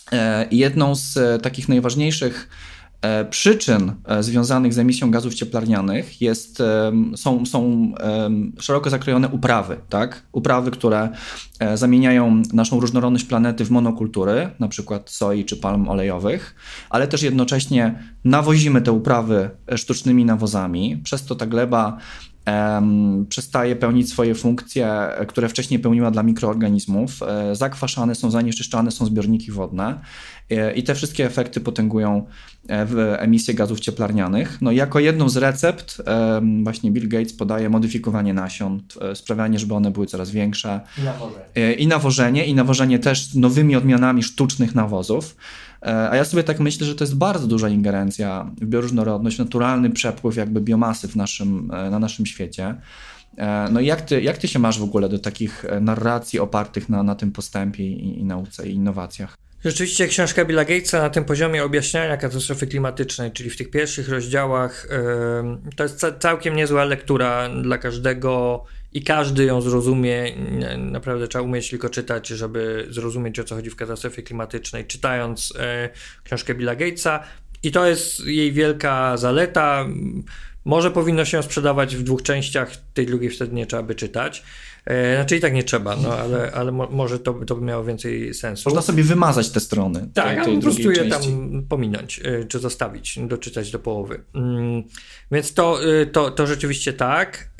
Jedną z takich najważniejszych przyczyn związanych z emisją gazów cieplarnianych jest, są, są szeroko zakrojone uprawy, tak? Uprawy, które zamieniają naszą różnorodność planety w monokultury, na przykład soi czy palm olejowych, ale też jednocześnie nawozimy te uprawy sztucznymi nawozami, przez to ta gleba Um, przestaje pełnić swoje funkcje, które wcześniej pełniła dla mikroorganizmów. E, zakwaszane są, zanieczyszczane są zbiorniki wodne e, i te wszystkie efekty potęgują e, w emisję gazów cieplarnianych. No, jako jedną z recept e, właśnie Bill Gates podaje modyfikowanie nasion, e, sprawianie, żeby one były coraz większe. I nawożenie. E, I nawożenie, i nawożenie też nowymi odmianami sztucznych nawozów. A ja sobie tak myślę, że to jest bardzo duża ingerencja w bioróżnorodność, naturalny przepływ jakby biomasy w naszym, na naszym świecie. No i jak ty, jak ty się masz w ogóle do takich narracji opartych na, na tym postępie i, i nauce i innowacjach? Rzeczywiście książka Billa Gatesa na tym poziomie objaśniania katastrofy klimatycznej, czyli w tych pierwszych rozdziałach, yy, to jest ca- całkiem niezła lektura dla każdego i każdy ją zrozumie. Naprawdę trzeba umieć tylko czytać, żeby zrozumieć, o co chodzi w katastrofie klimatycznej, czytając yy, książkę Billa Gatesa. I to jest jej wielka zaleta. Może powinno się ją sprzedawać w dwóch częściach, tej drugiej wtedy nie trzeba by czytać. Znaczy i tak nie trzeba, no ale, ale mo- może to, to by miało więcej sensu. Można sobie wymazać te strony. Tak, tej, a tej po prostu je części. tam pominąć, czy zostawić, doczytać do połowy. Więc to, to, to rzeczywiście tak.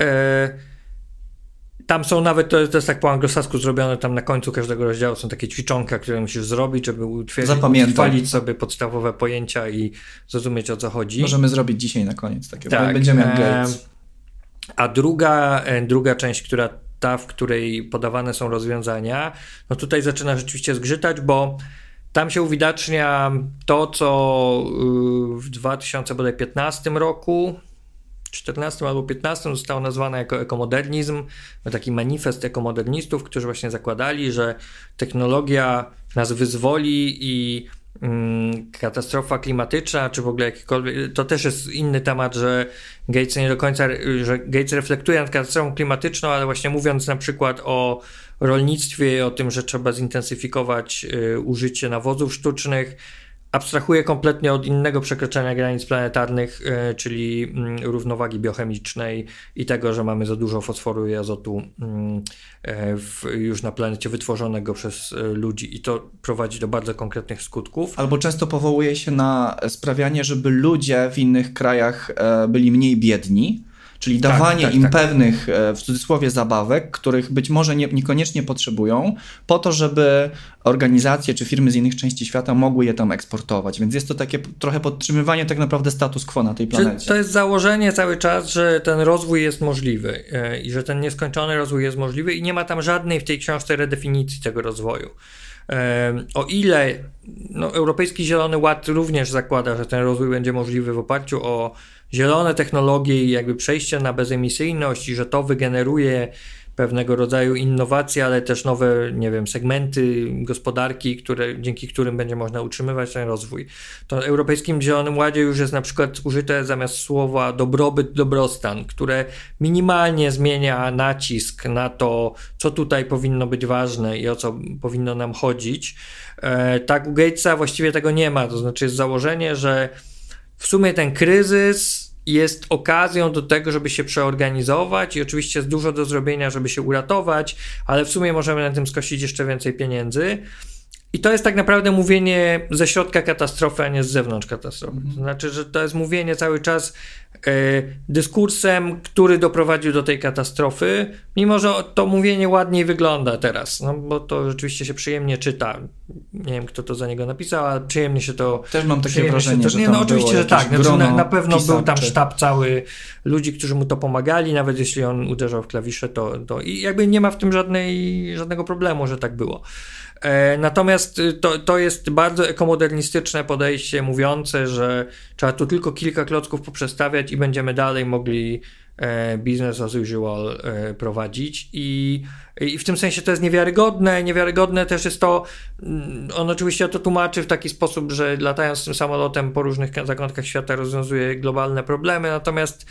Tam są nawet, to jest tak po anglosasku zrobione, tam na końcu każdego rozdziału są takie ćwiczonka, które musisz zrobić, żeby utrwalić sobie podstawowe pojęcia i zrozumieć, o co chodzi. Możemy zrobić dzisiaj na koniec takie, tak, będziemy jak Gates. A druga, druga część, która ta, w której podawane są rozwiązania, no tutaj zaczyna rzeczywiście zgrzytać, bo tam się uwidacznia to, co w dwa tysiące piętnastym roku, czternastym albo piętnastym zostało nazwane jako ekomodernizm, taki manifest ekomodernistów, którzy właśnie zakładali, że technologia nas wyzwoli i katastrofa klimatyczna, czy w ogóle jakikolwiek, to też jest inny temat, że Gates nie do końca, że Gates reflektuje nad katastrofą klimatyczną, ale właśnie mówiąc na przykład o rolnictwie, o tym, że trzeba zintensyfikować użycie nawozów sztucznych, abstrahuje kompletnie od innego przekroczenia granic planetarnych, yy, czyli yy, równowagi biochemicznej i tego, że mamy za dużo fosforu i azotu yy, w, już na planecie wytworzonego przez yy, ludzi i to prowadzi do bardzo konkretnych skutków. Albo często powołuje się na sprawianie, żeby ludzie w innych krajach yy, byli mniej biedni, czyli dawanie tak, tak, im tak. pewnych, w cudzysłowie, zabawek, których być może nie, niekoniecznie potrzebują, po to, żeby organizacje czy firmy z innych części świata mogły je tam eksportować. Więc jest to takie trochę podtrzymywanie tak naprawdę status quo na tej planecie. To jest założenie cały czas, że ten rozwój jest możliwy i że ten nieskończony rozwój jest możliwy i nie ma tam żadnej w tej książce redefinicji tego rozwoju. O ile no, Europejski Zielony Ład również zakłada, że ten rozwój będzie możliwy w oparciu o zielone technologie i jakby przejście na bezemisyjność i że to wygeneruje pewnego rodzaju innowacje, ale też nowe, nie wiem, segmenty gospodarki, które, dzięki którym będzie można utrzymywać ten rozwój. To w Europejskim Zielonym Ładzie już jest na przykład użyte zamiast słowa dobrobyt, dobrostan, które minimalnie zmienia nacisk na to, co tutaj powinno być ważne i o co powinno nam chodzić. E, tak u Gatesa właściwie tego nie ma, to znaczy jest założenie, że w sumie ten kryzys jest okazją do tego, żeby się przeorganizować i oczywiście jest dużo do zrobienia, żeby się uratować, ale w sumie możemy na tym skosić jeszcze więcej pieniędzy. I to jest tak naprawdę mówienie ze środka katastrofy, a nie z zewnątrz katastrofy. To znaczy, że to jest mówienie cały czas e, dyskursem, który doprowadził do tej katastrofy, mimo że to mówienie ładniej wygląda teraz, no bo to rzeczywiście się przyjemnie czyta. Nie wiem, kto to za niego napisał, ale przyjemnie się to... Też mam takie wrażenie, to, że nie, tam no oczywiście, że tak. Znaczy, na, na pewno pisaczy. Był tam sztab cały ludzi, którzy mu to pomagali, nawet jeśli on uderzał w klawisze, to, to i jakby nie ma w tym żadnej, żadnego problemu, że tak było. Natomiast to, to jest bardzo ekomodernistyczne podejście mówiące, że trzeba tu tylko kilka klocków poprzestawiać i będziemy dalej mogli business as usual prowadzić i, i w tym sensie to jest niewiarygodne. Niewiarygodne też jest to, on oczywiście to tłumaczy w taki sposób, że latając tym samolotem po różnych zakątkach świata rozwiązuje globalne problemy, natomiast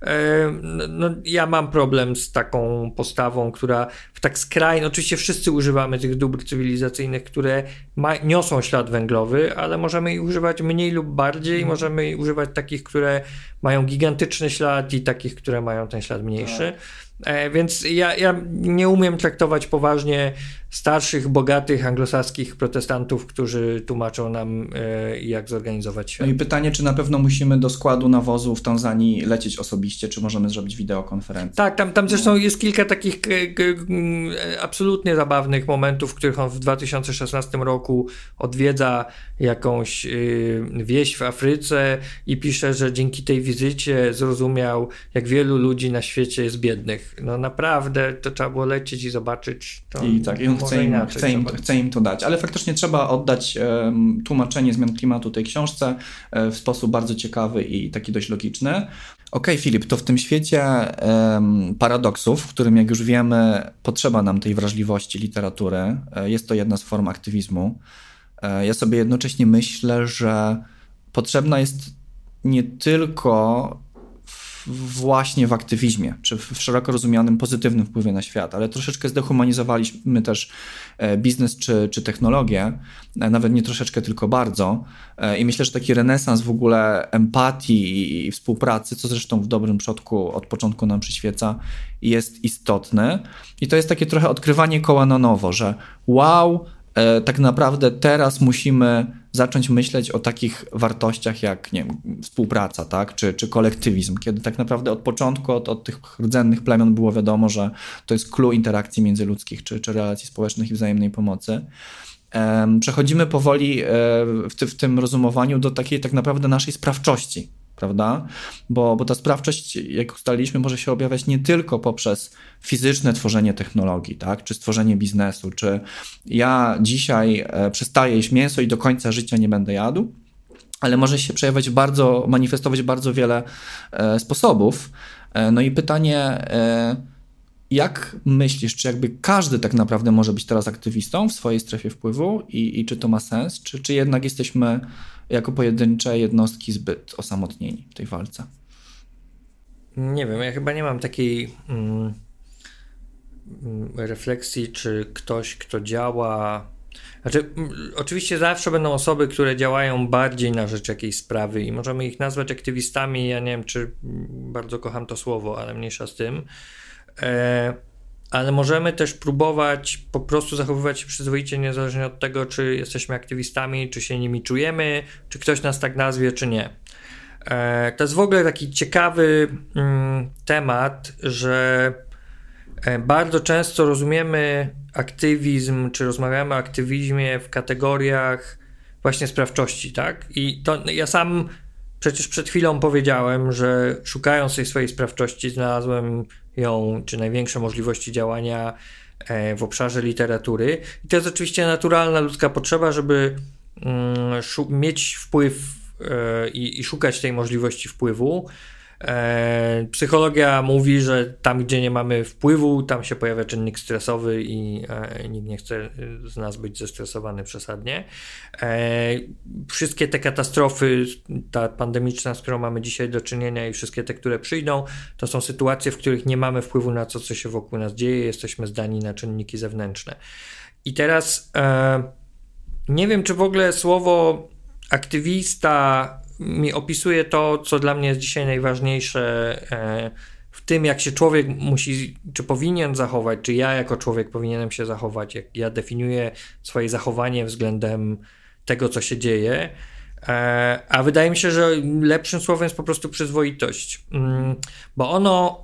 no, ja mam problem z taką postawą, która w tak skrajnie, oczywiście wszyscy używamy tych dóbr cywilizacyjnych, które ma, niosą ślad węglowy, ale możemy ich używać mniej lub bardziej, mm. możemy używać takich, które mają gigantyczny ślad i takich, które mają ten ślad mniejszy. E, więc ja, ja nie umiem traktować poważnie starszych, bogatych, anglosaskich protestantów, którzy tłumaczą nam, e, jak zorganizować świat. No i pytanie, czy na pewno musimy do składu nawozu w Tanzanii lecieć osobiście, czy możemy zrobić wideokonferencję? Tak, tam, tam zresztą jest kilka takich k- k- absolutnie zabawnych momentów, w których on w dwa tysiące szesnastym roku odwiedza jakąś y, wieś w Afryce i pisze, że dzięki tej wizycie zrozumiał, jak wielu ludzi na świecie jest biednych. No naprawdę, to trzeba było lecieć i zobaczyć. To I tak, i on chce im, chce, im, chce im to dać. Ale faktycznie trzeba oddać um, tłumaczenie zmian klimatu tej książce um, w sposób bardzo ciekawy i taki dość logiczny. Okej, okay, Filip, to w tym świecie um, paradoksów, w którym, jak już wiemy, potrzeba nam tej wrażliwości literatury, jest to jedna z form aktywizmu. Ja sobie jednocześnie myślę, że potrzebna jest nie tylko właśnie w aktywizmie, czy w szeroko rozumianym pozytywnym wpływie na świat, ale troszeczkę zdehumanizowaliśmy też biznes czy, czy technologię, nawet nie troszeczkę, tylko bardzo. I myślę, że taki renesans w ogóle empatii i współpracy, co zresztą w Dobrym Przodku od początku nam przyświeca, jest istotny. I to jest takie trochę odkrywanie koła na nowo, że wow, tak naprawdę teraz musimy zacząć myśleć o takich wartościach jak, nie wiem, współpraca, tak? czy, czy kolektywizm, kiedy tak naprawdę od początku, od, od tych rdzennych plemion było wiadomo, że to jest clue interakcji międzyludzkich czy, czy relacji społecznych i wzajemnej pomocy. Um, przechodzimy powoli um, w, ty, w tym rozumowaniu do takiej tak naprawdę naszej sprawczości, prawda? Bo, bo ta sprawczość, jak ustaliliśmy, może się objawiać nie tylko poprzez fizyczne tworzenie technologii, tak? Czy stworzenie biznesu, czy ja dzisiaj e, przestaję jeść mięso i do końca życia nie będę jadł, ale może się przejawiać bardzo, manifestować bardzo wiele e, sposobów. E, no i pytanie, e, jak myślisz, czy jakby każdy tak naprawdę może być teraz aktywistą w swojej strefie wpływu i, i czy to ma sens, czy, czy jednak jesteśmy jako pojedyncze jednostki zbyt osamotnieni w tej walce? Nie wiem, ja chyba nie mam takiej mm, refleksji, czy ktoś, kto działa... Znaczy, oczywiście zawsze będą osoby, które działają bardziej na rzecz jakiejś sprawy i możemy ich nazwać aktywistami, ja nie wiem, czy bardzo kocham to słowo, ale mniejsza z tym. E, ale możemy też próbować po prostu zachowywać się przyzwoicie, niezależnie od tego, czy jesteśmy aktywistami, czy się nimi czujemy, czy ktoś nas tak nazwie, czy nie. To jest w ogóle taki ciekawy temat, że bardzo często rozumiemy aktywizm, czy rozmawiamy o aktywizmie w kategoriach właśnie sprawczości, tak? I to ja sam przecież przed chwilą powiedziałem, że szukając tej swojej sprawczości znalazłem ją, czy największe możliwości działania w obszarze literatury. I to jest oczywiście naturalna ludzka potrzeba, żeby mieć wpływ i, i szukać tej możliwości wpływu. E, psychologia mówi, że tam, gdzie nie mamy wpływu, tam się pojawia czynnik stresowy i e, nikt nie chce z nas być zestresowany przesadnie. E, wszystkie te katastrofy, ta pandemiczna, z którą mamy dzisiaj do czynienia i wszystkie te, które przyjdą, to są sytuacje, w których nie mamy wpływu na to, co się wokół nas dzieje, jesteśmy zdani na czynniki zewnętrzne. I teraz e, nie wiem, czy w ogóle słowo aktywista mi opisuje to, co dla mnie jest dzisiaj najważniejsze w tym, jak się człowiek musi, czy powinien zachować, czy ja jako człowiek powinienem się zachować, jak ja definiuję swoje zachowanie względem tego, co się dzieje. A wydaje mi się, że lepszym słowem jest po prostu przyzwoitość, bo ono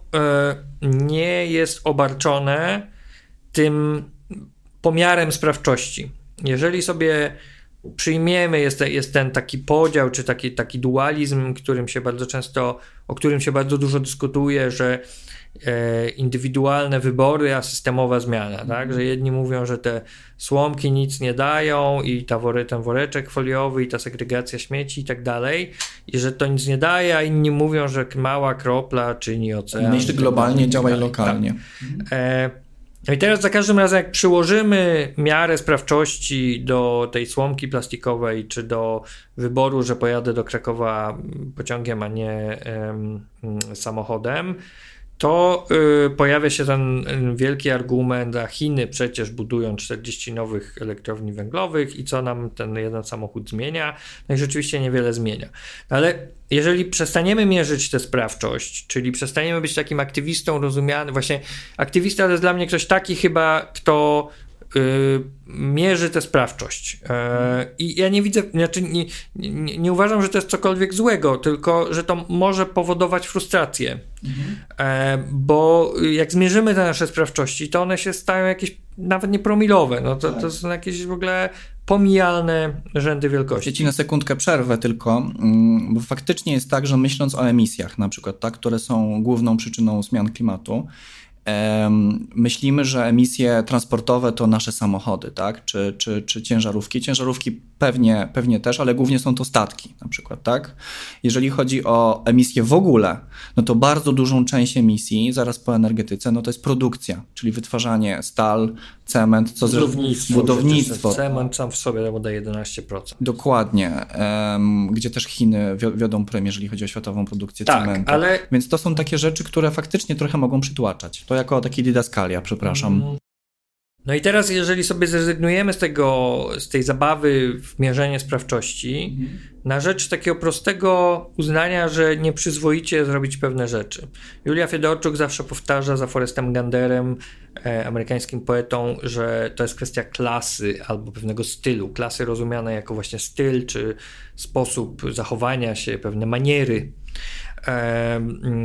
nie jest obarczone tym pomiarem sprawczości. Jeżeli sobie przyjmiemy, jest, jest ten taki podział, czy taki, taki dualizm, którym się bardzo często, o którym się bardzo dużo dyskutuje, że e, indywidualne wybory, a systemowa zmiana, mm. tak? Że jedni mówią, że te słomki nic nie dają i ta wory, ten woreczek foliowy i ta segregacja śmieci i tak dalej, i że to nic nie daje, a inni mówią, że mała kropla czyni ocean. Myśl globalnie, działaj lokalnie. Tak. E, No i teraz za każdym razem, jak przyłożymy miarę sprawczości do tej słomki plastikowej, czy do wyboru, że pojadę do Krakowa pociągiem, a nie um, samochodem, to y, pojawia się ten wielki argument, a Chiny przecież budują czterdzieści nowych elektrowni węglowych i co nam ten jeden samochód zmienia? No i rzeczywiście niewiele zmienia. Ale jeżeli przestaniemy mierzyć tę sprawczość, czyli przestaniemy być takim aktywistą rozumiany, właśnie aktywista to jest dla mnie ktoś taki chyba, kto y, mierzy tę sprawczość. Y, I ja nie widzę, znaczy nie, nie, nie uważam, że to jest cokolwiek złego, tylko że to może powodować frustrację. Mhm. Y, bo jak zmierzymy te nasze sprawczości, to one się stają jakieś nawet niepromilowe. No to, tak. to są jakieś w ogóle pomijalne rzędy wielkości. Ja ci na sekundkę przerwę tylko, bo faktycznie jest tak, że myśląc o emisjach na przykład, tak, które są główną przyczyną zmian klimatu, myślimy, że emisje transportowe to nasze samochody, tak? Czy, czy, czy ciężarówki. Ciężarówki pewnie, pewnie też, ale głównie są to statki na przykład, tak? Jeżeli chodzi o emisje w ogóle, no to bardzo dużą część emisji, zaraz po energetyce, no to jest produkcja, czyli wytwarzanie stal, cement, co budownictwo. budownictwo. Cement sam w sobie daje jedenaście procent. Dokładnie, um, gdzie też Chiny wiodą prym, jeżeli chodzi o światową produkcję tak, cementu. Ale... Więc to są takie rzeczy, które faktycznie trochę mogą przytłaczać. To jako taki didaskalia, przepraszam. No i teraz, jeżeli sobie zrezygnujemy z tego, z tej zabawy w mierzenie sprawczości, mhm. na rzecz takiego prostego uznania, że nieprzyzwoicie zrobić pewne rzeczy. Julia Fiedorczuk zawsze powtarza za Forrestem Ganderem, e, amerykańskim poetą, że to jest kwestia klasy albo pewnego stylu. Klasy rozumiane jako właśnie styl, czy sposób zachowania się, pewne maniery. E,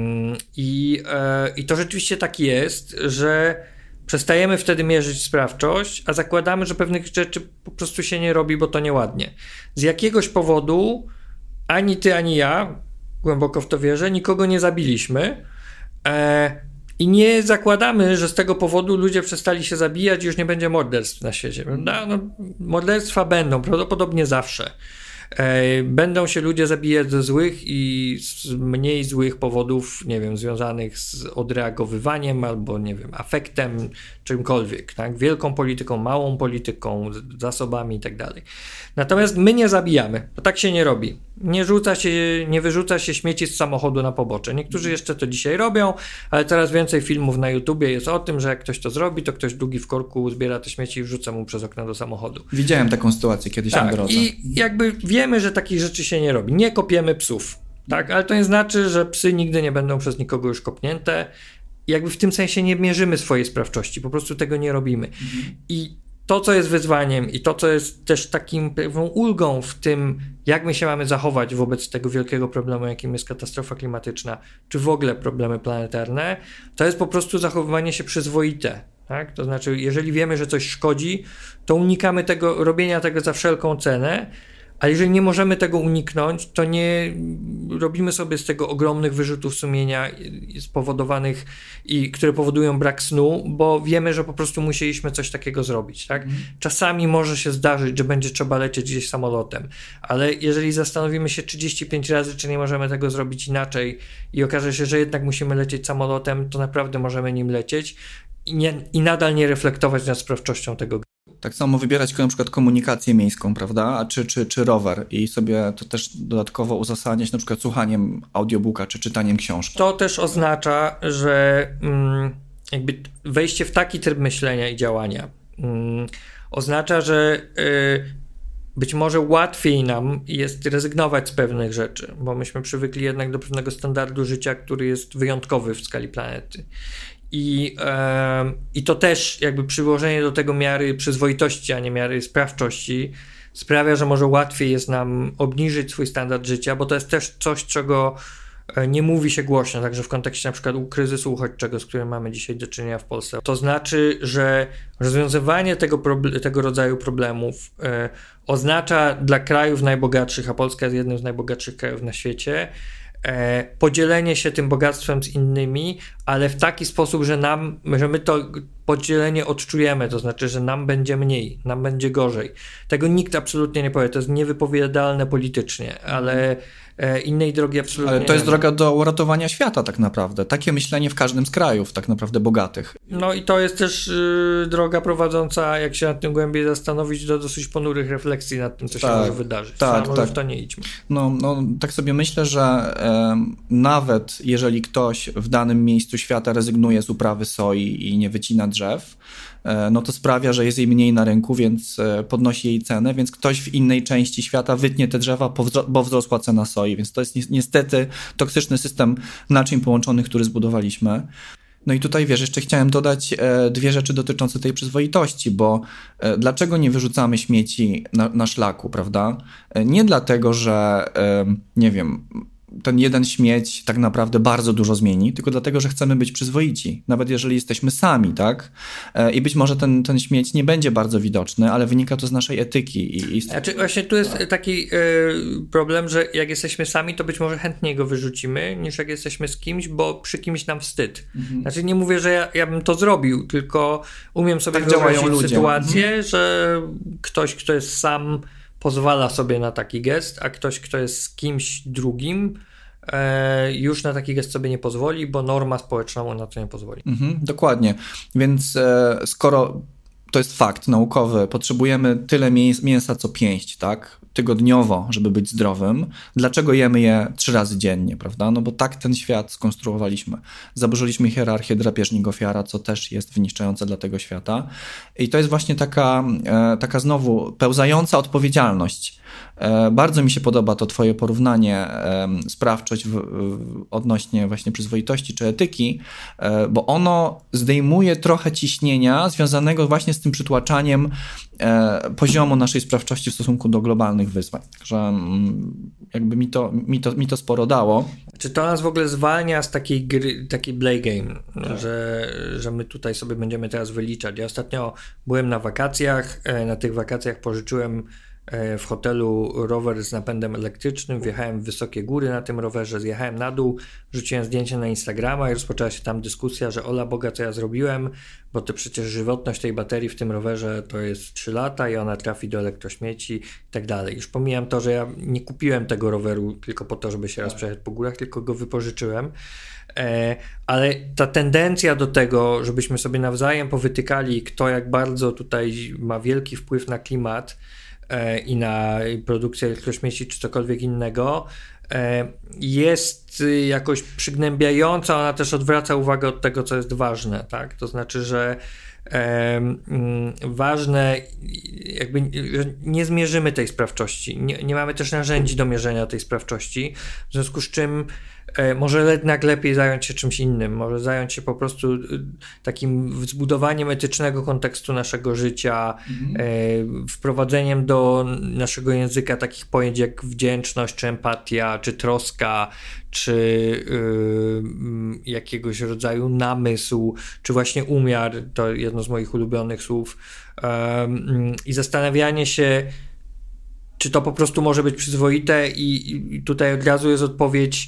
i, e, I to rzeczywiście tak jest, że przestajemy wtedy mierzyć sprawczość, a zakładamy, że pewnych rzeczy po prostu się nie robi, bo to nieładnie. Z jakiegoś powodu ani ty, ani ja, głęboko w to wierzę, nikogo nie zabiliśmy e, i nie zakładamy, że z tego powodu ludzie przestali się zabijać i już nie będzie morderstw na świecie. No, no, morderstwa będą, prawdopodobnie zawsze. Będą się ludzie zabijać ze złych i z mniej złych powodów, nie wiem, związanych z odreagowywaniem albo, nie wiem, afektem, czymkolwiek, tak? Wielką polityką, małą polityką, zasobami i tak dalej. Natomiast my nie zabijamy, bo tak się nie robi. Nie rzuca się, nie wyrzuca się śmieci z samochodu na pobocze. Niektórzy jeszcze to dzisiaj robią, ale coraz więcej filmów na YouTubie jest o tym, że jak ktoś to zrobi, to ktoś długi w korku zbiera te śmieci i wrzuca mu przez okno do samochodu. Widziałem taką sytuację kiedyś tak, na drodze. I jakby wiemy, że takich rzeczy się nie robi. Nie kopiemy psów, tak? Ale to nie znaczy, że psy nigdy nie będą przez nikogo już kopnięte. Jakby w tym sensie nie mierzymy swojej sprawczości, po prostu tego nie robimy. Mhm. I to, co jest wyzwaniem i to, co jest też takim pewną ulgą w tym, jak my się mamy zachować wobec tego wielkiego problemu, jakim jest katastrofa klimatyczna, czy w ogóle problemy planetarne, to jest po prostu zachowywanie się przyzwoite. Tak? To znaczy, jeżeli wiemy, że coś szkodzi, to unikamy tego, robienia tego za wszelką cenę, a jeżeli nie możemy tego uniknąć, to nie robimy sobie z tego ogromnych wyrzutów sumienia spowodowanych i które powodują brak snu, bo wiemy, że po prostu musieliśmy coś takiego zrobić. Tak? Mm. Czasami może się zdarzyć, że będzie trzeba lecieć gdzieś samolotem, ale jeżeli zastanowimy się trzydzieści pięć razy, czy nie możemy tego zrobić inaczej i okaże się, że jednak musimy lecieć samolotem, to naprawdę możemy nim lecieć i, nie, i nadal nie reflektować nad sprawczością tego. Tak samo wybierać na przykład komunikację miejską, prawda, a czy, czy, czy rower i sobie to też dodatkowo uzasadniać na przykład słuchaniem audiobooka czy czytaniem książki. To też oznacza, że mm, jakby wejście w taki tryb myślenia i działania mm, oznacza, że y, być może łatwiej nam jest rezygnować z pewnych rzeczy, bo myśmy przywykli jednak do pewnego standardu życia, który jest wyjątkowy w skali planety. I, e, I to też jakby przyłożenie do tego miary przyzwoitości, a nie miary sprawczości sprawia, że może łatwiej jest nam obniżyć swój standard życia, bo to jest też coś, czego nie mówi się głośno, także w kontekście na przykład kryzysu uchodźczego, z którym mamy dzisiaj do czynienia w Polsce. To znaczy, że rozwiązywanie tego, proble- tego rodzaju problemów e, oznacza dla krajów najbogatszych, a Polska jest jednym z najbogatszych krajów na świecie, E, podzielenie się tym bogactwem z innymi, ale w taki sposób, że nam, że my to podzielenie odczujemy, to znaczy, że nam będzie mniej, nam będzie gorzej. Tego nikt absolutnie nie powie, to jest niewypowiadalne politycznie, ale e, innej drogi absolutnie Ale to jest nie droga do uratowania świata tak naprawdę. Takie myślenie w każdym z krajów tak naprawdę bogatych. No i to jest też y, droga prowadząca, jak się nad tym głębiej zastanowić, do dosyć ponurych refleksji nad tym, co się tak, może wydarzyć. Tak, Samo tak. w to nie idźmy. No, no tak sobie myślę, że e, nawet jeżeli ktoś w danym miejscu świata rezygnuje z uprawy soi i nie wycina drzew, e, no to sprawia, że jest jej mniej na rynku, więc e, podnosi jej cenę, więc ktoś w innej części świata wytnie te drzewa, powzro- bo wzrosła cena soi, więc to jest ni- niestety toksyczny system naczyń połączonych, który zbudowaliśmy. No i tutaj, wiesz, jeszcze chciałem dodać e, dwie rzeczy dotyczące tej przyzwoitości, bo e, dlaczego nie wyrzucamy śmieci na, na szlaku, prawda? E, nie dlatego, że, e, nie wiem, ten jeden śmieć tak naprawdę bardzo dużo zmieni, tylko dlatego, że chcemy być przyzwoici, nawet jeżeli jesteśmy sami, tak? E, I być może ten, ten śmieć nie będzie bardzo widoczny, ale wynika to z naszej etyki. I, i... Znaczy właśnie tu jest taki y, problem, że jak jesteśmy sami, to być może chętniej go wyrzucimy, niż jak jesteśmy z kimś, bo przy kimś nam wstyd. Mhm. Znaczy nie mówię, że ja, ja bym to zrobił, tylko umiem sobie tak wyobrazić sytuację, mhm. że ktoś, kto jest sam, pozwala sobie na taki gest, a ktoś, kto jest z kimś drugim, e, już na taki gest sobie nie pozwoli, bo norma społeczna mu na to nie pozwoli. Mhm, dokładnie. Więc e, skoro to jest fakt naukowy, potrzebujemy tyle mięs- mięsa co pięść, tak? Tygodniowo, żeby być zdrowym. Dlaczego jemy je trzy razy dziennie, prawda? No bo tak ten świat skonstruowaliśmy. Zaburzyliśmy hierarchię drapieżnik-ofiara, co też jest wyniszczające dla tego świata. I to jest właśnie taka, e, taka znowu pełzająca odpowiedzialność. E, bardzo mi się podoba to twoje porównanie e, sprawczość w, w, odnośnie właśnie przyzwoitości czy etyki, e, bo ono zdejmuje trochę ciśnienia związanego właśnie z tym przytłaczaniem e, poziomu naszej sprawczości w stosunku do globalnych wyzwań. Także mm, jakby mi to, mi, to, mi to sporo dało. Czy to nas w ogóle zwalnia z takiej gry, takiej play game, tak. że, że my tutaj sobie będziemy teraz wyliczać. Ja ostatnio byłem na wakacjach, na tych wakacjach pożyczyłem w hotelu rower z napędem elektrycznym, wjechałem w wysokie góry na tym rowerze, zjechałem na dół, rzuciłem zdjęcie na Instagrama i rozpoczęła się tam dyskusja, że ola Boga, co ja zrobiłem, bo to przecież żywotność tej baterii w tym rowerze to jest trzy lata i ona trafi do elektrośmieci i tak dalej. Już pomijam to, że ja nie kupiłem tego roweru tylko po to, żeby się raz przejechać po górach, tylko go wypożyczyłem. E, ale ta tendencja do tego, żebyśmy sobie nawzajem powytykali, kto jak bardzo tutaj ma wielki wpływ na klimat i na produkcję elektrośmieci czy cokolwiek innego, jest jakoś przygnębiająca, ona też odwraca uwagę od tego, co jest ważne, tak? To znaczy, że ważne, jakby nie zmierzymy tej sprawczości, nie, nie mamy też narzędzi do mierzenia tej sprawczości, w związku z czym może jednak lepiej zająć się czymś innym, może zająć się po prostu takim zbudowaniem etycznego kontekstu naszego życia, mhm. wprowadzeniem do naszego języka takich pojęć jak wdzięczność, czy empatia, czy troska, czy y, jakiegoś rodzaju namysł, czy właśnie umiar, to jedno z moich ulubionych słów, y, y, i zastanawianie się, czy to po prostu może być przyzwoite, i, i tutaj od razu jest odpowiedź,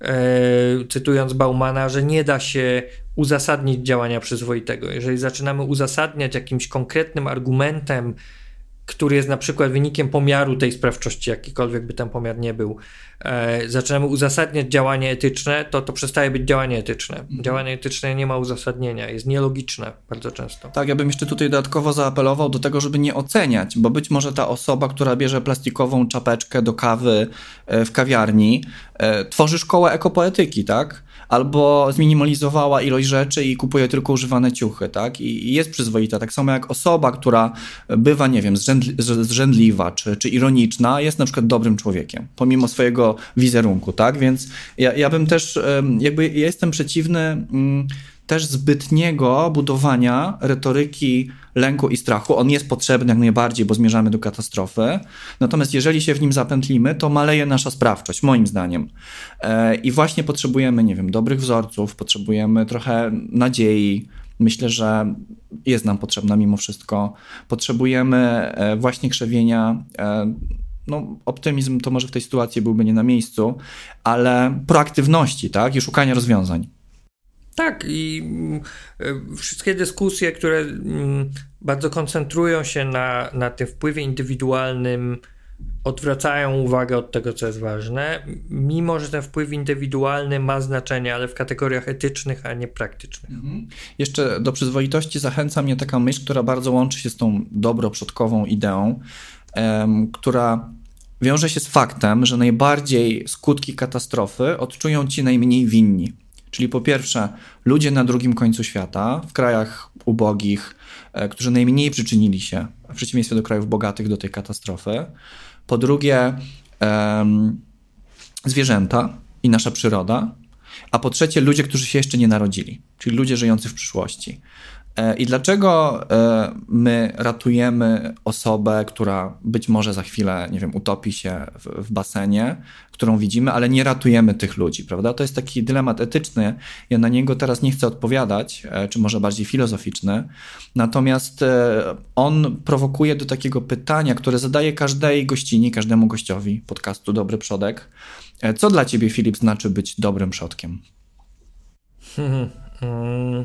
y, cytując Baumana, że nie da się uzasadnić działania przyzwoitego. Jeżeli zaczynamy uzasadniać jakimś konkretnym argumentem, który jest na przykład wynikiem pomiaru tej sprawczości, jakikolwiek by ten pomiar nie był, e, zaczynamy uzasadniać działanie etyczne, to to przestaje być działanie etyczne. Mhm. Działanie etyczne nie ma uzasadnienia, jest nielogiczne bardzo często. Tak, ja bym jeszcze tutaj dodatkowo zaapelował do tego, żeby nie oceniać, bo być może ta osoba, która bierze plastikową czapeczkę do kawy w kawiarni, e, tworzy szkołę ekopoetyki, tak? Albo zminimalizowała ilość rzeczy i kupuje tylko używane ciuchy, tak? I jest przyzwoita. Tak samo jak osoba, która bywa, nie wiem, zrzędli- zrzędliwa czy, czy ironiczna, jest na przykład dobrym człowiekiem, pomimo swojego wizerunku, tak? Więc ja, ja bym też, jakby ja jestem przeciwny mm, też zbytniego budowania retoryki lęku i strachu. On jest potrzebny jak najbardziej, bo zmierzamy do katastrofy. Natomiast jeżeli się w nim zapętlimy, to maleje nasza sprawczość, moim zdaniem. E, I właśnie potrzebujemy, nie wiem, dobrych wzorców, potrzebujemy trochę nadziei. Myślę, że jest nam potrzebna mimo wszystko. Potrzebujemy e, właśnie krzewienia. E, no, optymizm to może w tej sytuacji byłby nie na miejscu, ale proaktywności, tak? I szukania rozwiązań. Tak, i y, wszystkie dyskusje, które y, bardzo koncentrują się na, na tym wpływie indywidualnym, odwracają uwagę od tego, co jest ważne, mimo że ten wpływ indywidualny ma znaczenie, ale w kategoriach etycznych, a nie praktycznych. Mhm. Jeszcze do przyzwoitości zachęca mnie taka myśl, która bardzo łączy się z tą dobroprzodkową ideą, em, która wiąże się z faktem, że najbardziej skutki katastrofy odczują ci najmniej winni. Czyli po pierwsze ludzie na drugim końcu świata, w krajach ubogich, e, którzy najmniej przyczynili się, w przeciwieństwie do krajów bogatych, do tej katastrofy. Po drugie e, zwierzęta i nasza przyroda. A po trzecie ludzie, którzy się jeszcze nie narodzili, czyli ludzie żyjący w przyszłości. E, I dlaczego e, my ratujemy osobę, która być może za chwilę, nie wiem, utopi się w, w basenie, którą widzimy, ale nie ratujemy tych ludzi, prawda? To jest taki dylemat etyczny. Ja na niego teraz nie chcę odpowiadać, e, czy może bardziej filozoficzny. Natomiast e, on prowokuje do takiego pytania, które zadaje każdej gościni, każdemu gościowi podcastu Dobry Przodek. E, co dla ciebie, Filip, znaczy być dobrym przodkiem? Hmm, hmm.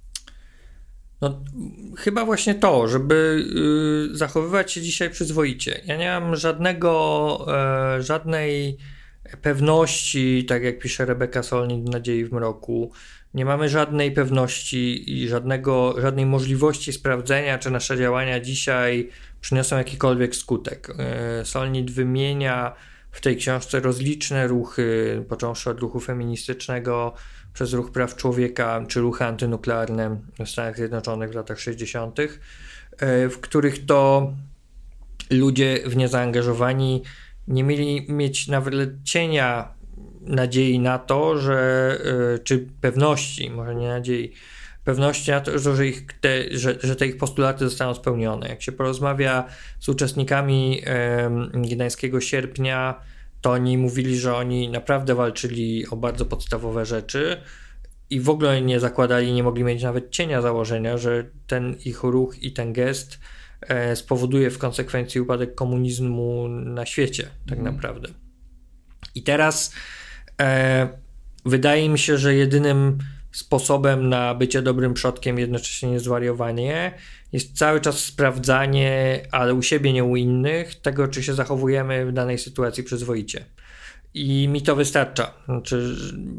No, chyba właśnie to, żeby y, zachowywać się dzisiaj przyzwoicie. Ja nie mam żadnego, e, żadnej pewności, tak jak pisze Rebeka Solnit w Nadziei w mroku. Nie mamy żadnej pewności i żadnego, żadnej możliwości sprawdzenia, czy nasze działania dzisiaj przyniosą jakikolwiek skutek. E, Solnit wymienia w tej książce rozliczne ruchy, począwszy od ruchu feministycznego, przez ruch praw człowieka, czy ruchy antynuklearne w Stanach Zjednoczonych w latach sześćdziesiątych, w których to ludzie w nie zaangażowani nie mieli mieć nawet cienia nadziei na to, że, czy pewności, może nie nadziei, pewności na to, że, ich te, że, że te ich postulaty zostaną spełnione. Jak się porozmawia z uczestnikami Gdańskiego Sierpnia, to oni mówili, że oni naprawdę walczyli o bardzo podstawowe rzeczy i w ogóle nie zakładali, nie mogli mieć nawet cienia założenia, że ten ich ruch i ten gest e, spowoduje w konsekwencji upadek komunizmu na świecie, tak mm. naprawdę. I teraz e, wydaje mi się, że jedynym sposobem na bycie dobrym przodkiem, jednocześnie niezwariowanie, jest cały czas sprawdzanie, ale u siebie, nie u innych, tego, czy się zachowujemy w danej sytuacji przyzwoicie. I mi to wystarcza. Znaczy,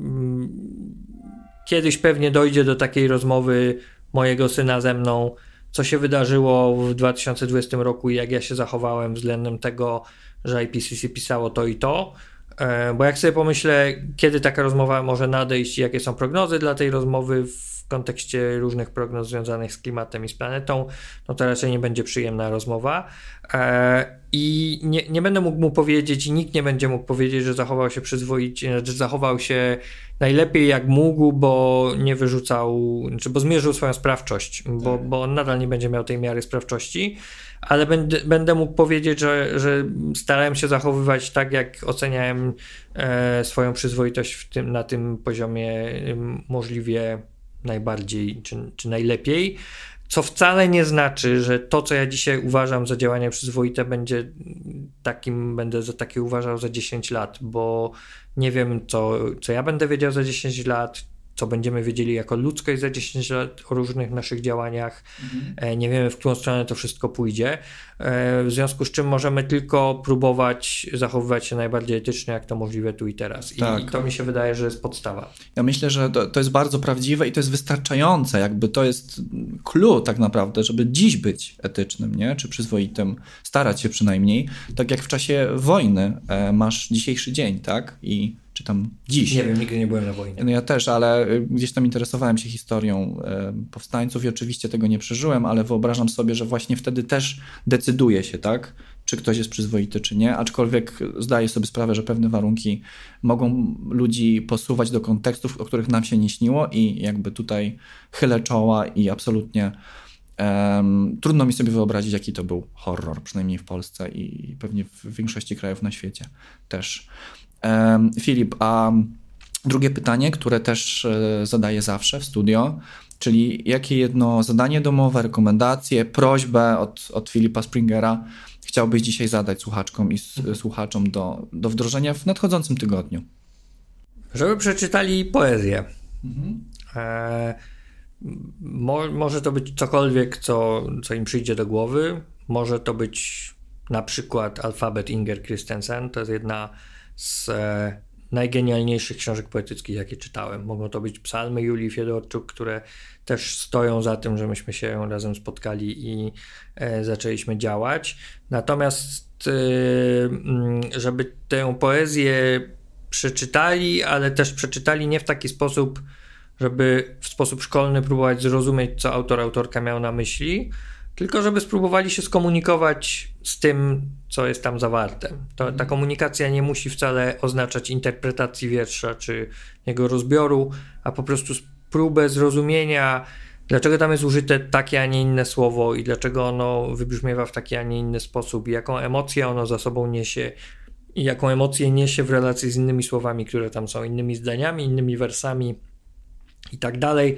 kiedyś pewnie dojdzie do takiej rozmowy mojego syna ze mną, co się wydarzyło w dwa tysiące dwudziestym roku i jak ja się zachowałem względem tego, że I P C C pisało to i to. Bo jak sobie pomyślę, kiedy taka rozmowa może nadejść i jakie są prognozy dla tej rozmowy w kontekście różnych prognoz związanych z klimatem i z planetą, no to raczej nie będzie przyjemna rozmowa. I nie, nie będę mógł mu powiedzieć i nikt nie będzie mógł powiedzieć, że zachował się przyzwoicie, że zachował się najlepiej jak mógł, bo nie wyrzucał, czy bo zmierzył swoją sprawczość, bo, bo on nadal nie będzie miał tej miary sprawczości, ale będę, będę mógł powiedzieć, że, że starałem się zachowywać tak, jak oceniałem e, swoją przyzwoitość w tym, na tym poziomie e, możliwie najbardziej, czy, czy najlepiej. Co wcale nie znaczy, że to, co ja dzisiaj uważam za działanie przyzwoite, będzie takim, będę za takie uważał za dziesięć lat, bo nie wiem, co, co ja będę wiedział za dziesięć lat, co będziemy wiedzieli jako ludzkość za dziesięć lat o różnych naszych działaniach. Mhm. Nie wiemy, w którą stronę to wszystko pójdzie. W związku z czym możemy tylko próbować zachowywać się najbardziej etycznie, jak to możliwe tu i teraz. I, tak. i to mi się wydaje, że jest podstawa. Ja myślę, że to, to jest bardzo prawdziwe i to jest wystarczające. Jakby to jest clue tak naprawdę, żeby dziś być etycznym, nie? Czy przyzwoitym, starać się przynajmniej. Tak jak w czasie wojny e, masz dzisiejszy dzień, tak? I czy tam dziś. Nie wiem, nigdy nie byłem na wojnie. No ja też, ale gdzieś tam interesowałem się historią e, powstańców i oczywiście tego nie przeżyłem, ale wyobrażam sobie, że właśnie wtedy też decyduje się, tak, czy ktoś jest przyzwoity, czy nie, aczkolwiek zdaję sobie sprawę, że pewne warunki mogą ludzi posuwać do kontekstów, o których nam się nie śniło i jakby tutaj chylę czoła i absolutnie um, trudno mi sobie wyobrazić, jaki to był horror, przynajmniej w Polsce i pewnie w większości krajów na świecie też. Um, Filip, a drugie pytanie, które też e, zadaję zawsze w studio, czyli jakie jedno zadanie domowe, rekomendacje, prośbę od, od Filipa Springera chciałbyś dzisiaj zadać słuchaczkom i s- słuchaczom do, do wdrożenia w nadchodzącym tygodniu? Żeby przeczytali poezję. Mhm. E, mo, może to być cokolwiek, co, co im przyjdzie do głowy. Może to być na przykład Alfabet Inger Christensen. To jest jedna z e, najgenialniejszych książek poetyckich, jakie czytałem. Mogą to być psalmy Julii Fiedorczuk, które też stoją za tym, że myśmy się razem spotkali i e, zaczęliśmy działać. Natomiast e, żeby tę poezję przeczytali, ale też przeczytali nie w taki sposób, żeby w sposób szkolny próbować zrozumieć, co autor, autorka miał na myśli, tylko żeby spróbowali się skomunikować z tym, co jest tam zawarte. To, ta komunikacja nie musi wcale oznaczać interpretacji wiersza czy jego rozbioru, a po prostu próbę zrozumienia, dlaczego tam jest użyte takie, a nie inne słowo i dlaczego ono wybrzmiewa w taki, a nie inny sposób i jaką emocję ono za sobą niesie i jaką emocję niesie w relacji z innymi słowami, które tam są, innymi zdaniami, innymi wersami i tak dalej.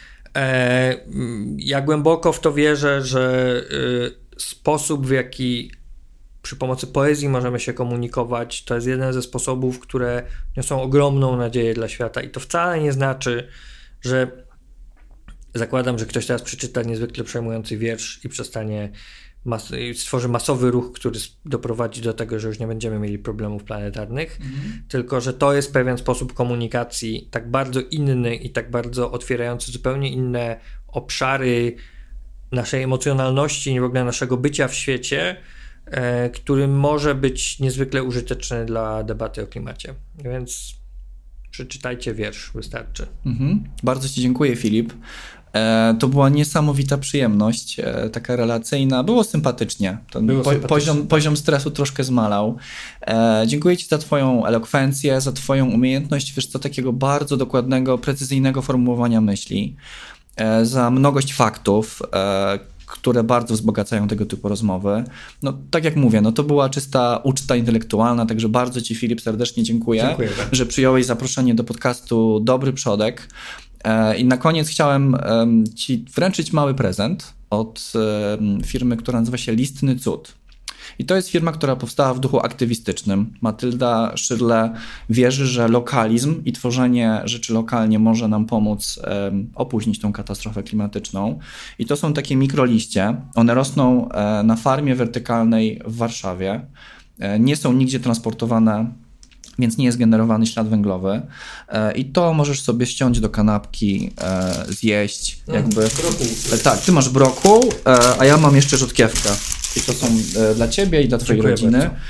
Ja głęboko w to wierzę, że sposób, w jaki przy pomocy poezji możemy się komunikować, to jest jeden ze sposobów, które niosą ogromną nadzieję dla świata i to wcale nie znaczy, że zakładam, że ktoś teraz przeczyta niezwykle przejmujący wiersz i przestanie mas- stworzy masowy ruch, który doprowadzi do tego, że już nie będziemy mieli problemów planetarnych, mhm. tylko że to jest pewien sposób komunikacji tak bardzo inny i tak bardzo otwierający zupełnie inne obszary naszej emocjonalności i w ogóle naszego bycia w świecie, e, który może być niezwykle użyteczny dla debaty o klimacie. Więc przeczytajcie wiersz, wystarczy. Mhm. Bardzo Ci dziękuję, Filip. To była niesamowita przyjemność, taka relacyjna. Było sympatycznie. Ten Było po, sympatycznie. Poziom, poziom stresu troszkę zmalał. E, dziękuję Ci za Twoją elokwencję, za Twoją umiejętność, wiesz co, takiego bardzo dokładnego, precyzyjnego formułowania myśli, e, za mnogość faktów, e, które bardzo wzbogacają tego typu rozmowy. No tak jak mówię, no to była czysta uczta intelektualna, także bardzo Ci, Filip, serdecznie dziękuję, dziękuję że przyjąłeś zaproszenie do podcastu Dobry Przodek. I na koniec chciałem Ci wręczyć mały prezent od firmy, która nazywa się Listny Cud. I to jest firma, która powstała w duchu aktywistycznym. Matylda Szydle wierzy, że lokalizm i tworzenie rzeczy lokalnie może nam pomóc opóźnić tą katastrofę klimatyczną. I to są takie mikroliście. One rosną na farmie wertykalnej w Warszawie. Nie są nigdzie transportowane, więc nie jest generowany ślad węglowy i to możesz sobie ściąć do kanapki, zjeść. Jakby. Brokuł. Tak, ty masz brokuł, a ja mam jeszcze rzodkiewkę. I to są dla ciebie i dla twojej Dziękuję rodziny.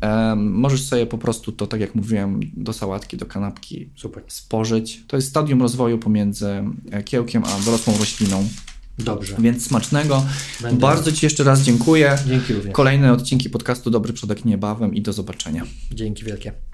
Możesz sobie po prostu to, tak jak mówiłem, do sałatki, do kanapki Super. spożyć. To jest stadium rozwoju pomiędzy kiełkiem a dorosłą rośliną. Dobrze. Więc smacznego. Będę. Bardzo Ci jeszcze raz dziękuję. Dzięki również. Kolejne odcinki podcastu Dobry Przodek niebawem i do zobaczenia. Dzięki wielkie.